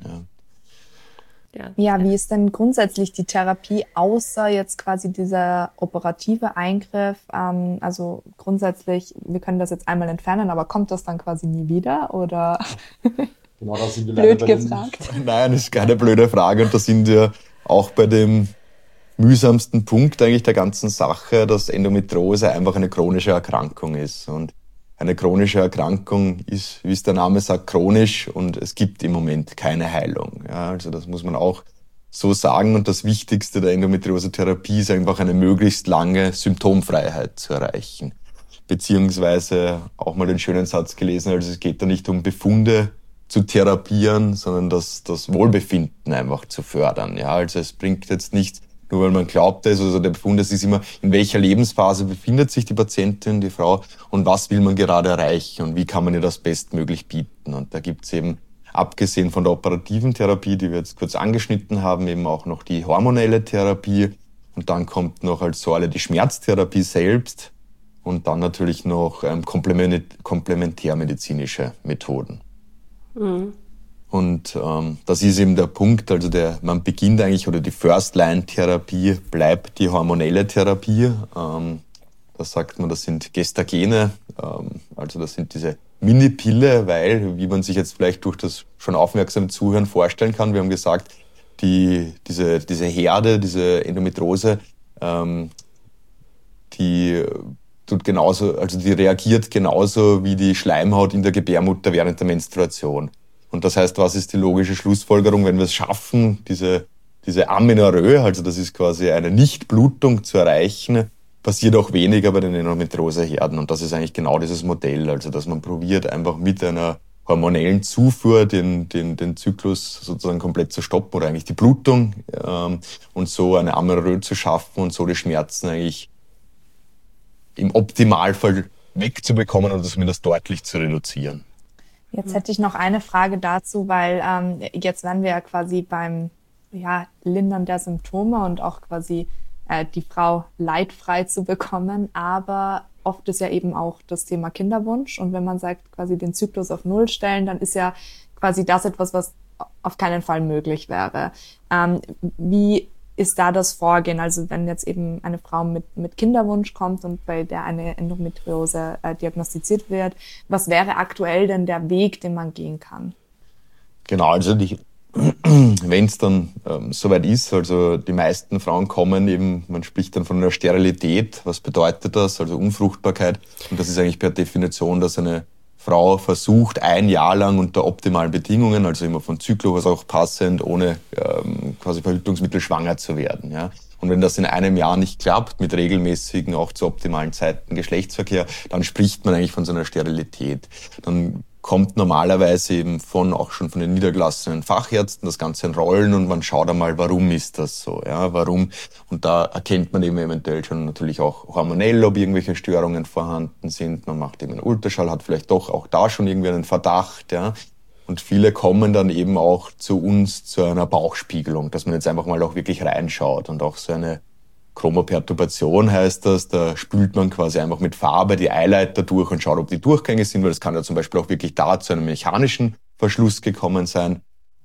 Ja, wie ist denn grundsätzlich die Therapie, außer jetzt quasi dieser operative Eingriff? Also grundsätzlich, wir können das jetzt einmal entfernen, aber kommt das dann quasi nie wieder oder... Genau, da sind wir blöd gefragt. Nein, das ist keine blöde Frage und da sind wir auch bei dem mühsamsten Punkt eigentlich der ganzen Sache, dass Endometriose einfach eine chronische Erkrankung ist. Und eine chronische Erkrankung ist, wie es der Name sagt, chronisch und es gibt im Moment keine Heilung. Ja, also das muss man auch so sagen und das Wichtigste der Endometriose-Therapie ist einfach eine möglichst lange Symptomfreiheit zu erreichen. Beziehungsweise auch mal den schönen Satz gelesen, also es geht da nicht um Befunde zu therapieren, sondern das Wohlbefinden einfach zu fördern. Ja, also es bringt jetzt nichts, nur weil man glaubt es, also der Befund, es ist immer, in welcher Lebensphase befindet sich die Patientin, die Frau, und was will man gerade erreichen und wie kann man ihr das bestmöglich bieten. Und da gibt's eben, abgesehen von der operativen Therapie, die wir jetzt kurz angeschnitten haben, eben auch noch die hormonelle Therapie, und dann kommt noch als Säule die Schmerztherapie selbst und dann natürlich noch komplementärmedizinische Methoden. Mhm. Und das ist eben der Punkt, also man beginnt eigentlich, oder die First-Line-Therapie bleibt die hormonelle Therapie. Da sagt man, das sind Gestagene, also das sind diese Mini-Pille, weil, wie man sich jetzt vielleicht durch das schon aufmerksame Zuhören vorstellen kann, wir haben gesagt, diese Herde, diese Endometriose, die tut genauso, also die reagiert genauso wie die Schleimhaut in der Gebärmutter während der Menstruation. Und das heißt, was ist die logische Schlussfolgerung, wenn wir es schaffen, diese Amenorrhoe, also das ist quasi eine Nichtblutung zu erreichen, passiert auch weniger bei den Endometrioseherden. Und das ist eigentlich genau dieses Modell, also dass man probiert, einfach mit einer hormonellen Zufuhr den Zyklus sozusagen komplett zu stoppen oder eigentlich die Blutung und so eine Amenorrhoe zu schaffen und so die Schmerzen eigentlich im Optimalfall wegzubekommen oder zumindest deutlich zu reduzieren. Jetzt hätte ich noch eine Frage dazu, weil jetzt wären wir ja quasi beim Lindern der Symptome und auch quasi die Frau leidfrei zu bekommen. Aber oft ist ja eben auch das Thema Kinderwunsch. Und wenn man sagt, quasi den Zyklus auf Null stellen, dann ist ja quasi das etwas, was auf keinen Fall möglich wäre. Wie ist da das Vorgehen? Also wenn jetzt eben eine Frau mit Kinderwunsch kommt und bei der eine Endometriose diagnostiziert wird, was wäre aktuell denn der Weg, den man gehen kann? Genau, also wenn es dann soweit ist, also die meisten Frauen kommen eben, man spricht dann von einer Sterilität. Was bedeutet das? Also Unfruchtbarkeit. Und das ist eigentlich per Definition, dass eine Frau versucht, 1 Jahr lang unter optimalen Bedingungen, also immer von Zyklus auch passend, ohne quasi Verhütungsmittel schwanger zu werden. Ja. Und wenn das in einem Jahr nicht klappt, mit regelmäßigen, auch zu optimalen Zeiten Geschlechtsverkehr, dann spricht man eigentlich von so einer Sterilität. Dann kommt normalerweise eben auch schon von den niedergelassenen Fachärzten das Ganze in Rollen und man schaut einmal, warum ist das so, ja, warum, und da erkennt man eben eventuell schon natürlich auch hormonell, ob irgendwelche Störungen vorhanden sind, man macht eben einen Ultraschall, hat vielleicht doch auch da schon irgendwie einen Verdacht, ja, und viele kommen dann eben auch zu uns zu einer Bauchspiegelung, dass man jetzt einfach mal auch wirklich reinschaut und auch so eine Chromoperturbation heißt das, da spült man quasi einfach mit Farbe die Eileiter durch und schaut, ob die Durchgänge sind, weil das kann ja zum Beispiel auch wirklich da zu einem mechanischen Verschluss gekommen sein.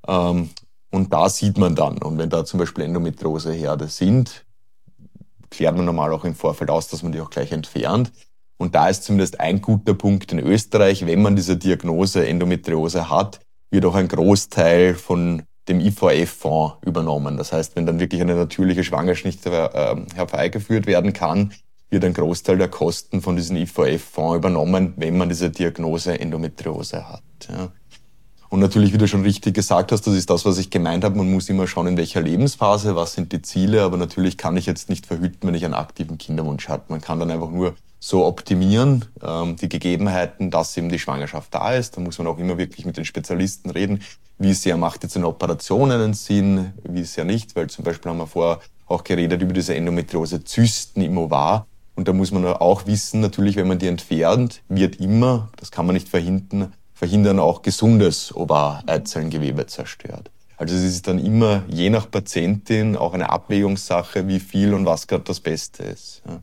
Und da sieht man dann, und wenn da zum Beispiel Endometrioseherde sind, klärt man normal auch im Vorfeld aus, dass man die auch gleich entfernt. Und da ist zumindest ein guter Punkt in Österreich, wenn man diese Diagnose Endometriose hat, wird auch ein Großteil von dem IVF-Fonds übernommen. Das heißt, wenn dann wirklich eine natürliche Schwangerschaft herbeigeführt werden kann, wird ein Großteil der Kosten von diesem IVF-Fonds übernommen, wenn man diese Diagnose Endometriose hat. Ja. Und natürlich, wie du schon richtig gesagt hast, das ist das, was ich gemeint habe, man muss immer schauen, in welcher Lebensphase, was sind die Ziele, aber natürlich kann ich jetzt nicht verhüten, wenn ich einen aktiven Kinderwunsch habe. Man kann dann einfach nur so optimieren, die Gegebenheiten, dass eben die Schwangerschaft da ist. Da muss man auch immer wirklich mit den Spezialisten reden, wie sehr macht jetzt eine Operation einen Sinn, wie sehr nicht, weil zum Beispiel haben wir vorher auch geredet über diese Endometriose-Zysten im Ovar. Und da muss man auch wissen, natürlich, wenn man die entfernt, wird immer, das kann man nicht verhindern auch gesundes Ovar-Eizellengewebe zerstört. Also es ist dann immer, je nach Patientin, auch eine Abwägungssache, wie viel und was gerade das Beste ist. Ja.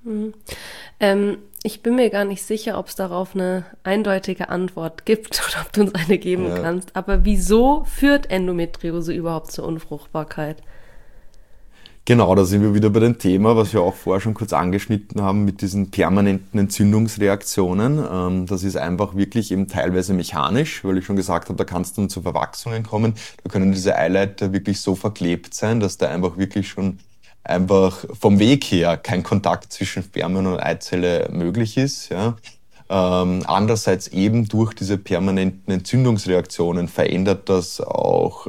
Ich bin mir gar nicht sicher, ob es darauf eine eindeutige Antwort gibt oder ob du uns eine geben kannst. Aber wieso führt Endometriose überhaupt zur Unfruchtbarkeit? Genau, da sind wir wieder bei dem Thema, was wir auch vorher schon kurz angeschnitten haben, mit diesen permanenten Entzündungsreaktionen. Das ist einfach wirklich eben teilweise mechanisch, weil ich schon gesagt habe, da kann es dann zu Verwachsungen kommen. Da können diese Eileiter wirklich so verklebt sein, dass da einfach wirklich schon einfach vom Weg her kein Kontakt zwischen Spermien und Eizelle möglich ist. Ja. Andererseits eben durch diese permanenten Entzündungsreaktionen verändert das auch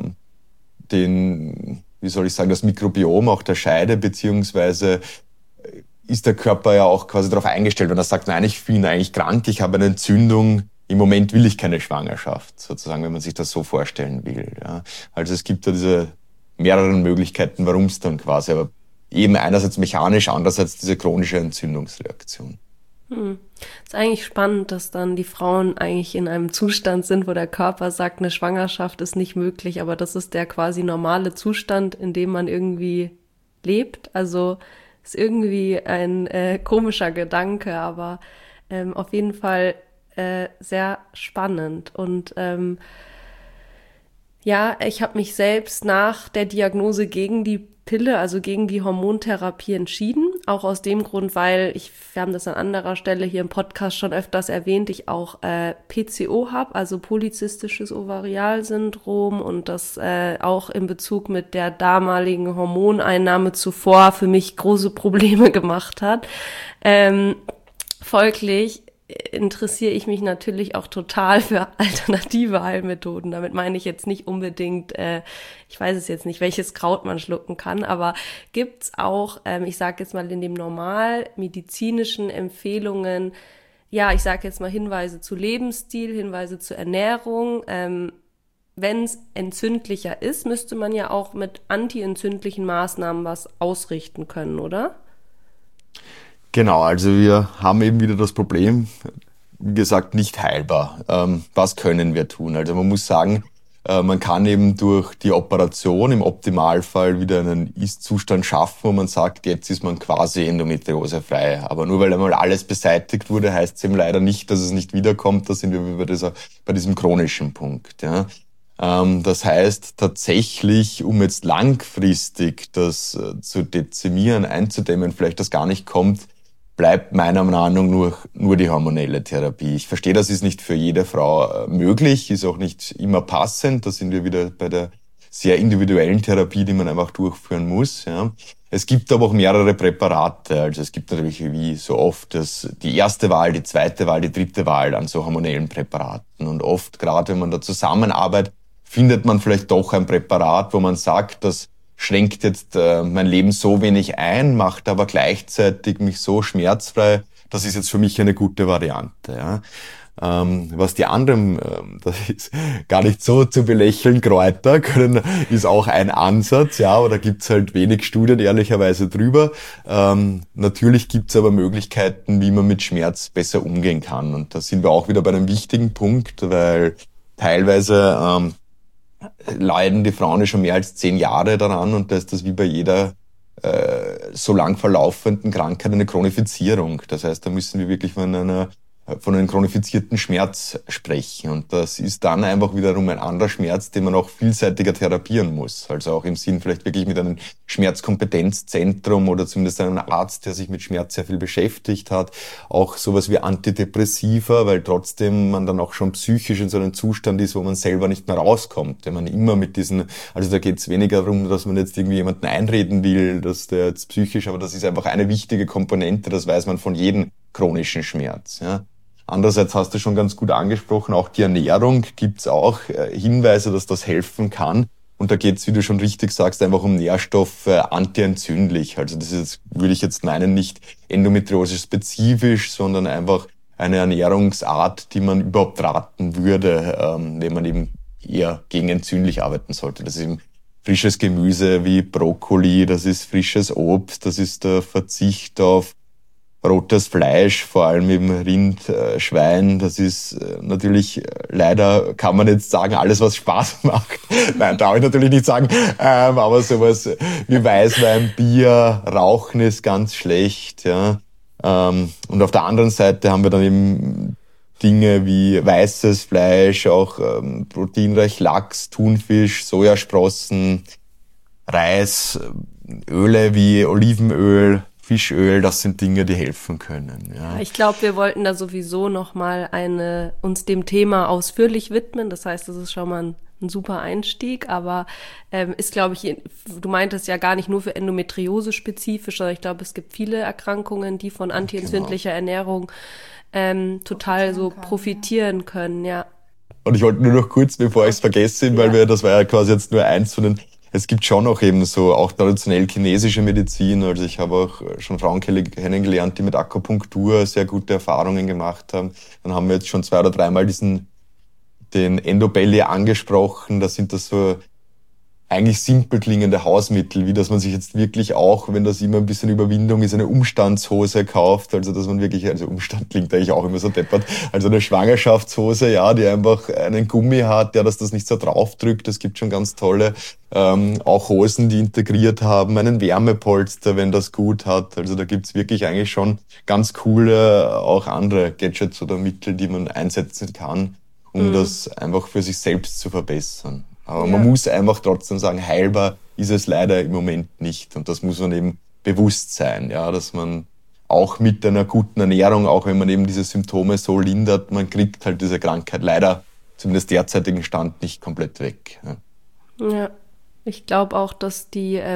das Mikrobiom auch der Scheide, beziehungsweise ist der Körper ja auch quasi darauf eingestellt, wenn er sagt, nein, ich bin eigentlich krank, ich habe eine Entzündung, im Moment will ich keine Schwangerschaft, sozusagen, wenn man sich das so vorstellen will. Ja. Also es gibt da diese mehreren Möglichkeiten, warum es dann quasi, aber eben einerseits mechanisch, andererseits diese chronische Entzündungsreaktion. Ist eigentlich spannend, dass dann die Frauen eigentlich in einem Zustand sind, wo der Körper sagt, eine Schwangerschaft ist nicht möglich, aber das ist der quasi normale Zustand, in dem man irgendwie lebt. Also ist irgendwie ein komischer Gedanke, aber auf jeden Fall sehr spannend. Und ja, ich habe mich selbst nach der Diagnose gegen die Pille, also gegen die Hormontherapie entschieden. Auch aus dem Grund, weil wir haben das an anderer Stelle hier im Podcast schon öfters erwähnt, ich auch PCO habe, also polyzystisches Ovarialsyndrom, und das auch in Bezug mit der damaligen Hormoneinnahme zuvor für mich große Probleme gemacht hat. Folglich interessiere ich mich natürlich auch total für alternative Heilmethoden. Damit meine ich jetzt nicht unbedingt, ich weiß es jetzt nicht, welches Kraut man schlucken kann, aber gibt's auch, ich sage jetzt mal in dem normal medizinischen Empfehlungen, ja, ich sage jetzt mal Hinweise zu Lebensstil, Hinweise zur Ernährung. Wenn es entzündlicher ist, müsste man ja auch mit antientzündlichen Maßnahmen was ausrichten können, oder? Genau, also wir haben eben wieder das Problem, wie gesagt, nicht heilbar. Was können wir tun? Also man muss sagen, man kann eben durch die Operation im Optimalfall wieder einen Ist-Zustand schaffen, wo man sagt, jetzt ist man quasi endometriosefrei. Aber nur weil einmal alles beseitigt wurde, heißt es eben leider nicht, dass es nicht wiederkommt. Da sind wir bei diesem chronischen Punkt. Ja. Das heißt tatsächlich, um jetzt langfristig das zu dezimieren, einzudämmen, vielleicht das gar nicht kommt, bleibt meiner Meinung nach nur die hormonelle Therapie. Ich verstehe, das ist nicht für jede Frau möglich, ist auch nicht immer passend. Da sind wir wieder bei der sehr individuellen Therapie, die man einfach durchführen muss. Ja. Es gibt aber auch mehrere Präparate. Also es gibt natürlich wie so oft die erste Wahl, die zweite Wahl, die dritte Wahl an so hormonellen Präparaten. Und oft, gerade wenn man da zusammenarbeitet, findet man vielleicht doch ein Präparat, wo man sagt, das schränkt jetzt mein Leben so wenig ein, macht aber gleichzeitig mich so schmerzfrei, das ist jetzt für mich eine gute Variante. Ja. Was die anderen, das ist gar nicht so zu belächeln, Kräuter ist auch ein Ansatz, ja, aber da gibt's halt wenig Studien ehrlicherweise drüber. Natürlich gibt's aber Möglichkeiten, wie man mit Schmerz besser umgehen kann. Und da sind wir auch wieder bei einem wichtigen Punkt, weil teilweise leiden die Frauen schon mehr als 10 Jahre daran, und da ist das wie bei jeder so lang verlaufenden Krankheit eine Chronifizierung. Das heißt, da müssen wir wirklich von einem chronifizierten Schmerz sprechen. Und das ist dann einfach wiederum ein anderer Schmerz, den man auch vielseitiger therapieren muss. Also auch im Sinn vielleicht wirklich mit einem Schmerzkompetenzzentrum oder zumindest einem Arzt, der sich mit Schmerz sehr viel beschäftigt hat. Auch sowas wie Antidepressiva, weil trotzdem man dann auch schon psychisch in so einem Zustand ist, wo man selber nicht mehr rauskommt. Wenn man immer mit also da geht es weniger darum, dass man jetzt irgendwie jemanden einreden will, dass der jetzt psychisch, aber das ist einfach eine wichtige Komponente, das weiß man von jedem chronischen Schmerz. Ja. Andererseits hast du schon ganz gut angesprochen, auch die Ernährung gibt's auch Hinweise, dass das helfen kann. Und da geht's, wie du schon richtig sagst, einfach um Nährstoffe antientzündlich. Also das ist, würde ich jetzt meinen, nicht endometriose-spezifisch, sondern einfach eine Ernährungsart, die man überhaupt raten würde, wenn man eben eher gegen entzündlich arbeiten sollte. Das ist eben frisches Gemüse wie Brokkoli, das ist frisches Obst, das ist der Verzicht auf rotes Fleisch, vor allem eben Rind, Schwein, das ist natürlich, leider kann man jetzt sagen, alles was Spaß macht. Nein, darf ich natürlich nicht sagen, aber sowas wie Weißwein, Bier, Rauchen ist ganz schlecht, ja. Und auf der anderen Seite haben wir dann eben Dinge wie weißes Fleisch, auch proteinreich Lachs, Thunfisch, Sojasprossen, Reis, Öle wie Olivenöl, Fischöl, das sind Dinge, die helfen können. Ja. Ich glaube, wir wollten da sowieso nochmal uns dem Thema ausführlich widmen. Das heißt, das ist schon mal ein super Einstieg, aber ist, glaube ich, du meintest ja gar nicht nur für Endometriose spezifisch, sondern ich glaube, es gibt viele Erkrankungen, die von antientzündlicher Ernährung total so profitieren können, ja. Und ich wollte nur noch kurz, bevor ich es vergesse, weil das war ja quasi jetzt nur eins von den es gibt schon auch eben so, auch traditionell chinesische Medizin. Also ich habe auch schon Frauen kennengelernt, die mit Akupunktur sehr gute Erfahrungen gemacht haben. Dann haben wir jetzt schon 2 oder 3 Mal den Endobelly angesprochen. Da sind das so eigentlich simpel klingende Hausmittel, wie dass man sich jetzt wirklich auch, wenn das immer ein bisschen Überwindung ist, eine Umstandshose kauft, also dass man wirklich, also Umstand klingt eigentlich auch immer so deppert, also eine Schwangerschaftshose, ja, die einfach einen Gummi hat, ja, dass das nicht so draufdrückt. Es gibt schon ganz tolle, auch Hosen, die integriert haben, einen Wärmepolster, wenn das gut hat. Also da gibt's wirklich eigentlich schon ganz coole, auch andere Gadgets oder Mittel, die man einsetzen kann, um das einfach für sich selbst zu verbessern. Aber man muss einfach trotzdem sagen, heilbar ist es leider im Moment nicht. Und das muss man eben bewusst sein, ja, dass man auch mit einer guten Ernährung, auch wenn man eben diese Symptome so lindert, man kriegt halt diese Krankheit leider zumindest derzeitigen Stand nicht komplett weg. Ja. Ich glaube auch, dass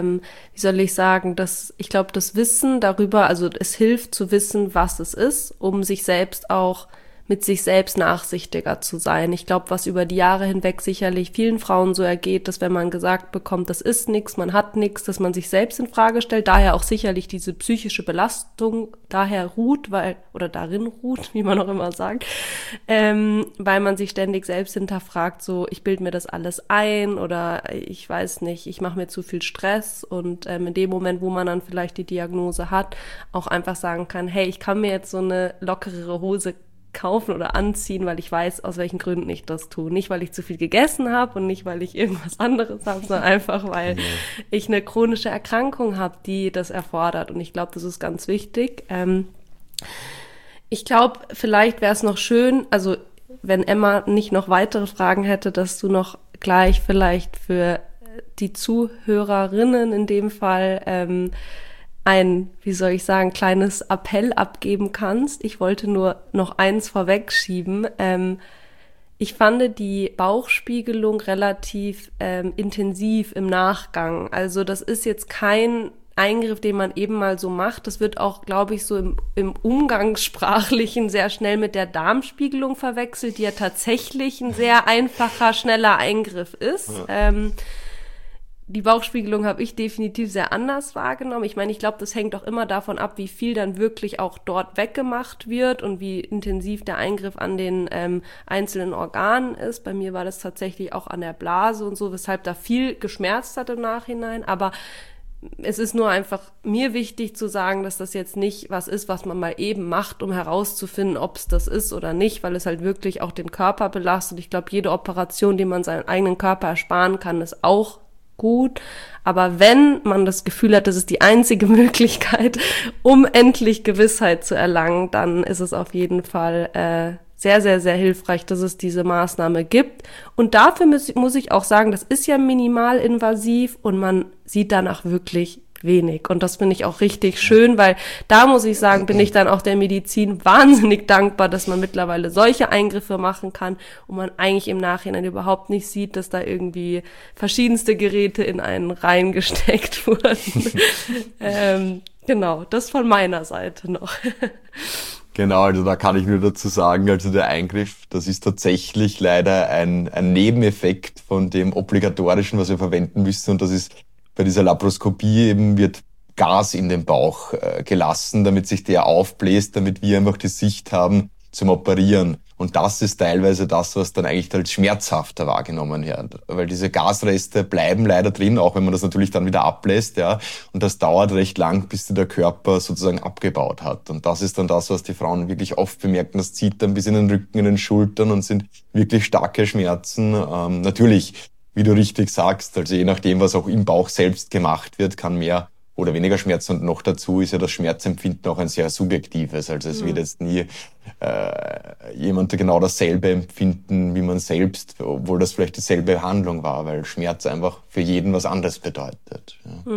ich glaube, das Wissen darüber, also es hilft zu wissen, was es ist, um sich selbst auch mit sich selbst nachsichtiger zu sein. Ich glaube, was über die Jahre hinweg sicherlich vielen Frauen so ergeht, dass wenn man gesagt bekommt, das ist nichts, man hat nichts, dass man sich selbst in Frage stellt, daher auch sicherlich diese psychische Belastung darin ruht, wie man auch immer sagt, weil man sich ständig selbst hinterfragt, so ich bilde mir das alles ein oder ich weiß nicht, ich mache mir zu viel Stress und in dem Moment, wo man dann vielleicht die Diagnose hat, auch einfach sagen kann, hey, ich kann mir jetzt so eine lockerere Hose kaufen oder anziehen, weil ich weiß, aus welchen Gründen ich das tue. Nicht, weil ich zu viel gegessen habe und nicht, weil ich irgendwas anderes habe, sondern einfach, weil ich eine chronische Erkrankung habe, die das erfordert. Und ich glaube, das ist ganz wichtig. Ich glaube, vielleicht wäre es noch schön, also wenn Emma nicht noch weitere Fragen hätte, dass du noch gleich vielleicht für die Zuhörerinnen in dem Fall kleines Appell abgeben kannst. Ich wollte nur noch eins vorwegschieben. Ich fand die Bauchspiegelung relativ intensiv im Nachgang. Also das ist jetzt kein Eingriff, den man eben mal so macht. Das wird auch, glaube ich, so im Umgangssprachlichen sehr schnell mit der Darmspiegelung verwechselt, die ja tatsächlich ein sehr einfacher, schneller Eingriff ist. Ja. Die Bauchspiegelung habe ich definitiv sehr anders wahrgenommen. Ich meine, ich glaube, das hängt auch immer davon ab, wie viel dann wirklich auch dort weggemacht wird und wie intensiv der Eingriff an den einzelnen Organen ist. Bei mir war das tatsächlich auch an der Blase und so, weshalb da viel geschmerzt hat im Nachhinein. Aber es ist nur einfach mir wichtig zu sagen, dass das jetzt nicht was ist, was man mal eben macht, um herauszufinden, ob es das ist oder nicht, weil es halt wirklich auch den Körper belastet. Ich glaube, jede Operation, die man seinen eigenen Körper ersparen kann, ist auch gut, aber wenn man das Gefühl hat, das ist die einzige Möglichkeit, um endlich Gewissheit zu erlangen, dann ist es auf jeden Fall sehr, sehr, sehr hilfreich, dass es diese Maßnahme gibt. Und dafür muss ich auch sagen, das ist ja minimalinvasiv und man sieht danach wirklich wenig. Und das finde ich auch richtig schön, weil da muss ich sagen, bin ich dann auch der Medizin wahnsinnig dankbar, dass man mittlerweile solche Eingriffe machen kann und man eigentlich im Nachhinein überhaupt nicht sieht, dass da irgendwie verschiedenste Geräte in einen reingesteckt wurden. Genau, das von meiner Seite noch. Genau, also da kann ich nur dazu sagen, also der Eingriff, das ist tatsächlich leider ein Nebeneffekt von dem Obligatorischen, was wir verwenden müssen, und das ist bei dieser Laparoskopie eben wird Gas in den Bauch gelassen, damit sich der aufbläst, damit wir einfach die Sicht haben zum Operieren. Und das ist teilweise das, was dann eigentlich als schmerzhafter wahrgenommen wird. Weil diese Gasreste bleiben leider drin, auch wenn man das natürlich dann wieder ablässt, ja. Und das dauert recht lang, bis der Körper sozusagen abgebaut hat. Und das ist dann das, was die Frauen wirklich oft bemerken. Das zieht dann bis in den Rücken, in den Schultern und sind wirklich starke Schmerzen. Natürlich, wie du richtig sagst, also je nachdem, was auch im Bauch selbst gemacht wird, kann mehr oder weniger Schmerz. Und noch dazu ist ja das Schmerzempfinden auch ein sehr subjektives. Also es wird jetzt nie jemand genau dasselbe empfinden wie man selbst, obwohl das vielleicht dieselbe Behandlung war, weil Schmerz einfach für jeden was anderes bedeutet. Ja.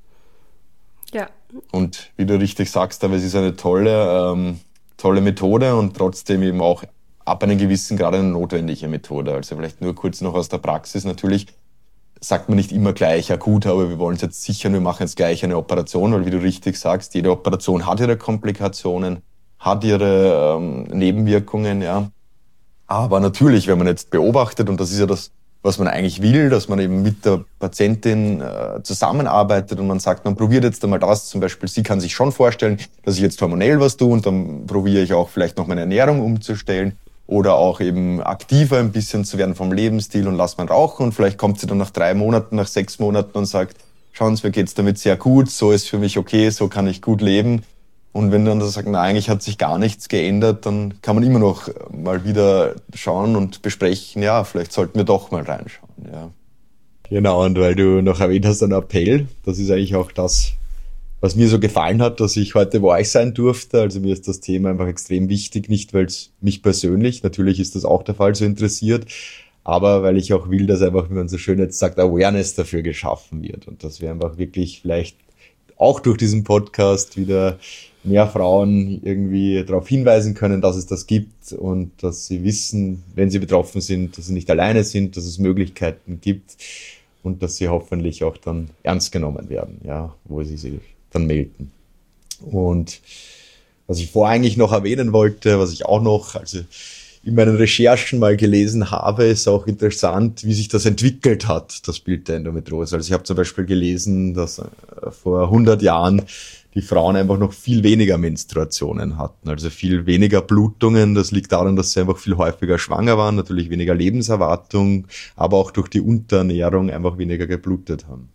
Ja. Und wie du richtig sagst, aber es ist eine tolle Methode und trotzdem eben auch ab einem gewissen Grad eine notwendige Methode. Also vielleicht nur kurz noch aus der Praxis. Natürlich sagt man nicht immer gleich, ja gut, aber wir wollen es jetzt sichern, wir machen jetzt gleich eine Operation, weil wie du richtig sagst, jede Operation hat ihre Komplikationen, hat ihre Nebenwirkungen, ja. Aber natürlich, wenn man jetzt beobachtet, und das ist ja das was man eigentlich will, dass man eben mit der Patientin zusammenarbeitet und man sagt, man probiert jetzt einmal das, zum Beispiel, sie kann sich schon vorstellen, dass ich jetzt hormonell was tue und dann probiere ich auch vielleicht noch meine Ernährung umzustellen oder auch eben aktiver ein bisschen zu werden vom Lebensstil und lass mal rauchen und vielleicht kommt sie dann nach 3 Monaten, nach 6 Monaten und sagt, schauen Sie, mir geht's damit sehr gut, so ist für mich okay, so kann ich gut leben. Und wenn dann sagt, na, eigentlich hat sich gar nichts geändert, dann kann man immer noch mal wieder schauen und besprechen, ja, vielleicht sollten wir doch mal reinschauen, ja. Genau, und weil du noch erwähnt hast, ein Appell, das ist eigentlich auch das, was mir so gefallen hat, dass ich heute bei euch sein durfte. Also mir ist das Thema einfach extrem wichtig, nicht weil es mich persönlich, natürlich ist das auch der Fall, so interessiert, aber weil ich auch will, dass einfach, wie man so schön jetzt sagt, Awareness dafür geschaffen wird und dass wir einfach wirklich vielleicht auch durch diesen Podcast wieder mehr Frauen irgendwie darauf hinweisen können, dass es das gibt und dass sie wissen, wenn sie betroffen sind, dass sie nicht alleine sind, dass es Möglichkeiten gibt und dass sie hoffentlich auch dann ernst genommen werden, ja, wo sie sich dann melden. Und was ich vorher eigentlich noch erwähnen wollte, was ich auch noch, also in meinen Recherchen mal gelesen habe, ist auch interessant, wie sich das entwickelt hat, das Bild der Endometriose. Also ich habe zum Beispiel gelesen, dass vor 100 Jahren die Frauen einfach noch viel weniger Menstruationen hatten, also viel weniger Blutungen. Das liegt daran, dass sie einfach viel häufiger schwanger waren, natürlich weniger Lebenserwartung, aber auch durch die Unterernährung einfach weniger geblutet haben.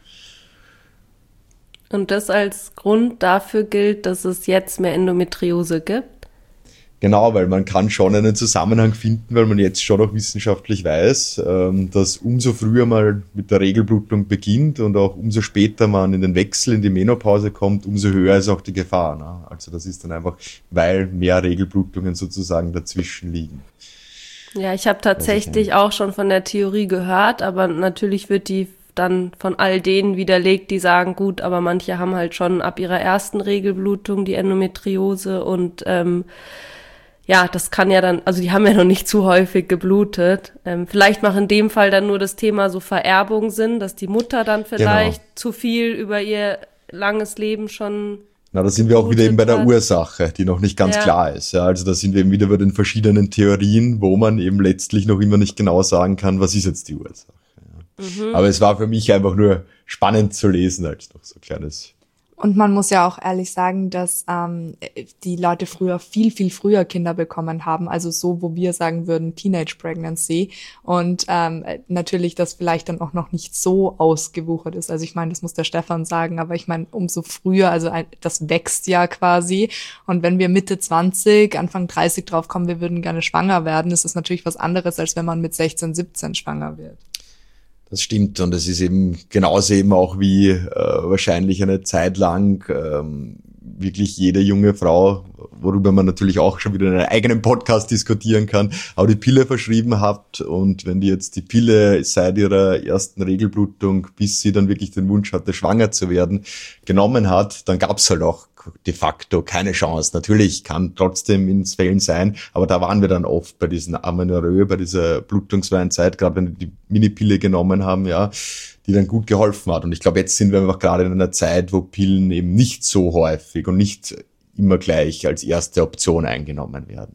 Und das als Grund dafür gilt, dass es jetzt mehr Endometriose gibt? Genau, weil man kann schon einen Zusammenhang finden, weil man jetzt schon auch wissenschaftlich weiß, dass umso früher mal mit der Regelblutung beginnt und auch umso später man in den Wechsel, in die Menopause kommt, umso höher ist auch die Gefahr. Ne? Also das ist dann einfach, weil mehr Regelblutungen sozusagen dazwischen liegen. Ja, ich habe tatsächlich auch schon von der Theorie gehört, aber natürlich wird die dann von all denen widerlegt, die sagen, gut, aber manche haben halt schon ab ihrer ersten Regelblutung die Endometriose und ja, das kann ja dann, also die haben ja noch nicht zu häufig geblutet. Vielleicht macht in dem Fall dann nur das Thema so Vererbung Sinn, dass die Mutter dann vielleicht zu viel über ihr langes Leben schon. Na, da sind wir auch wieder eben bei der Ursache, die noch nicht ganz klar ist. Ja, also da sind wir eben wieder bei den verschiedenen Theorien, wo man eben letztlich noch immer nicht genau sagen kann, was ist jetzt die Ursache. Ja. Aber es war für mich einfach nur spannend zu lesen, als noch so ein kleines. Und man muss ja auch ehrlich sagen, dass die Leute früher viel, viel früher Kinder bekommen haben. Also so, wo wir sagen würden, Teenage Pregnancy. Und natürlich, das vielleicht dann auch noch nicht so ausgewuchert ist. Also ich meine, das muss der Stefan sagen, aber ich meine, umso früher, also das wächst ja quasi. Und wenn wir Mitte 20, Anfang 30 drauf kommen, wir würden gerne schwanger werden, ist das natürlich was anderes, als wenn man mit 16, 17 schwanger wird. Das stimmt und es ist eben genauso eben auch wie wahrscheinlich eine Zeit lang wirklich jede junge Frau, worüber man natürlich auch schon wieder in einem eigenen Podcast diskutieren kann, auch die Pille verschrieben hat und wenn die jetzt die Pille seit ihrer ersten Regelblutung, bis sie dann wirklich den Wunsch hatte, schwanger zu werden, genommen hat, dann gab's halt auch de facto keine Chance. Natürlich kann trotzdem in Fällen sein, aber da waren wir dann oft bei diesen Amenorrhoe, bei dieser blutungsfreien Zeit, gerade wenn die Minipille genommen haben, ja, die dann gut geholfen hat. Und ich glaube, jetzt sind wir einfach gerade in einer Zeit, wo Pillen eben nicht so häufig und nicht immer gleich als erste Option eingenommen werden.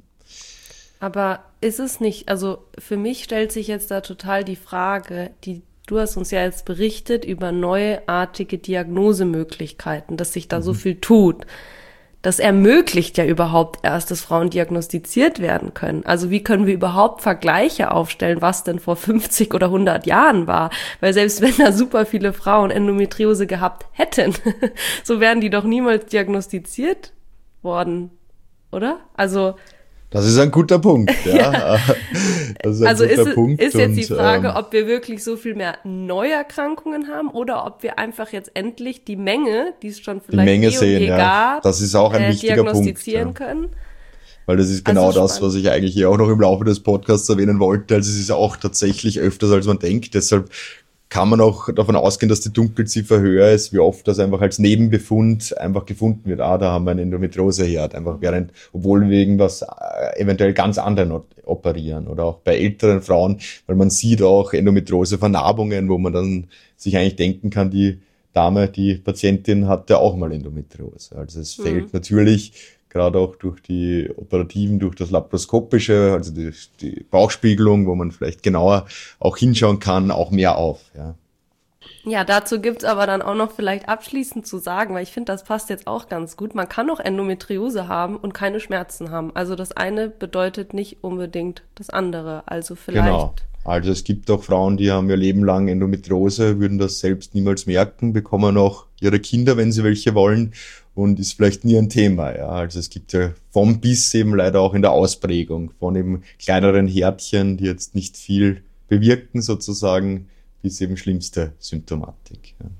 Aber ist es nicht, also für mich stellt sich jetzt da total die Frage, du hast uns ja jetzt berichtet über neuartige Diagnosemöglichkeiten, dass sich da so viel tut. Das ermöglicht ja überhaupt erst, dass Frauen diagnostiziert werden können. Also wie können wir überhaupt Vergleiche aufstellen, was denn vor 50 oder 100 Jahren war? Weil selbst wenn da super viele Frauen Endometriose gehabt hätten, so wären die doch niemals diagnostiziert worden, oder? Also das ist ein guter Punkt, ja. Das ist ein guter Punkt. Ist jetzt die Frage, ob wir wirklich so viel mehr Neuerkrankungen haben oder ob wir einfach jetzt endlich die Menge, die es schon vielleicht gab, das ist auch ein wichtiger diagnostizieren Punkt, können. Weil das ist genau das, was ich eigentlich hier auch noch im Laufe des Podcasts erwähnen wollte. Also es ist auch tatsächlich öfters, als man denkt. Deshalb kann man auch davon ausgehen, dass die Dunkelziffer höher ist, wie oft das einfach als Nebenbefund einfach gefunden wird. Da haben wir einen Endometrioseherd, einfach obwohl wir wegen was eventuell ganz anderen operieren oder auch bei älteren Frauen, weil man sieht auch Endometriose-Vernarbungen, wo man dann sich eigentlich denken kann, die Dame, die Patientin hatte auch mal Endometriose. Also es fällt natürlich gerade auch durch die operativen, durch das laparoskopische, also die Bauchspiegelung, wo man vielleicht genauer auch hinschauen kann, auch mehr auf. Ja. Ja, dazu gibt's aber dann auch noch vielleicht abschließend zu sagen, weil ich finde, das passt jetzt auch ganz gut. Man kann auch Endometriose haben und keine Schmerzen haben. Also das eine bedeutet nicht unbedingt das andere. Also vielleicht... Genau. Also es gibt auch Frauen, die haben ihr Leben lang Endometriose, würden das selbst niemals merken, bekommen auch ihre Kinder, wenn sie welche wollen, und ist vielleicht nie ein Thema. Ja. Also es gibt ja vom bis eben leider auch in der Ausprägung von eben kleineren Härtchen, die jetzt nicht viel bewirken sozusagen, bis eben schlimmste Symptomatik. Ja.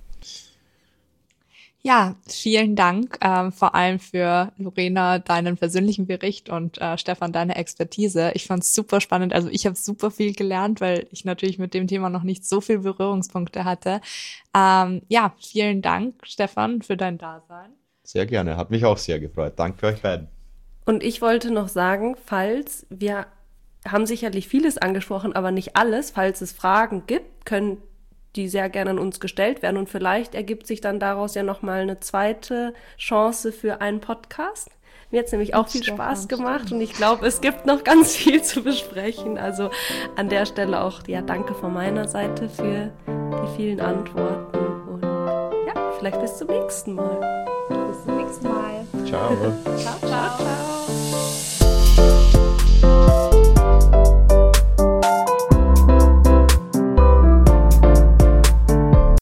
Ja, vielen Dank, vor allem für Lorena deinen persönlichen Bericht und Stefan deine Expertise. Ich fand es super spannend. Also ich habe super viel gelernt, weil ich natürlich mit dem Thema noch nicht so viel Berührungspunkte hatte. Ja, vielen Dank, Stefan, für dein Dasein. Sehr gerne, hat mich auch sehr gefreut. Danke euch beiden. Und ich wollte noch sagen, falls wir haben sicherlich vieles angesprochen, aber nicht alles. Falls es Fragen gibt, können die sehr gerne an uns gestellt werden. Und vielleicht ergibt sich dann daraus ja nochmal eine zweite Chance für einen Podcast. Mir hat es nämlich auch viel Spaß gemacht und ich glaube, es gibt noch ganz viel zu besprechen. Also an der Stelle auch, ja, danke von meiner Seite für die vielen Antworten. Und ja, vielleicht bis zum nächsten Mal. Bis zum nächsten Mal. Ciao. Ciao, ciao.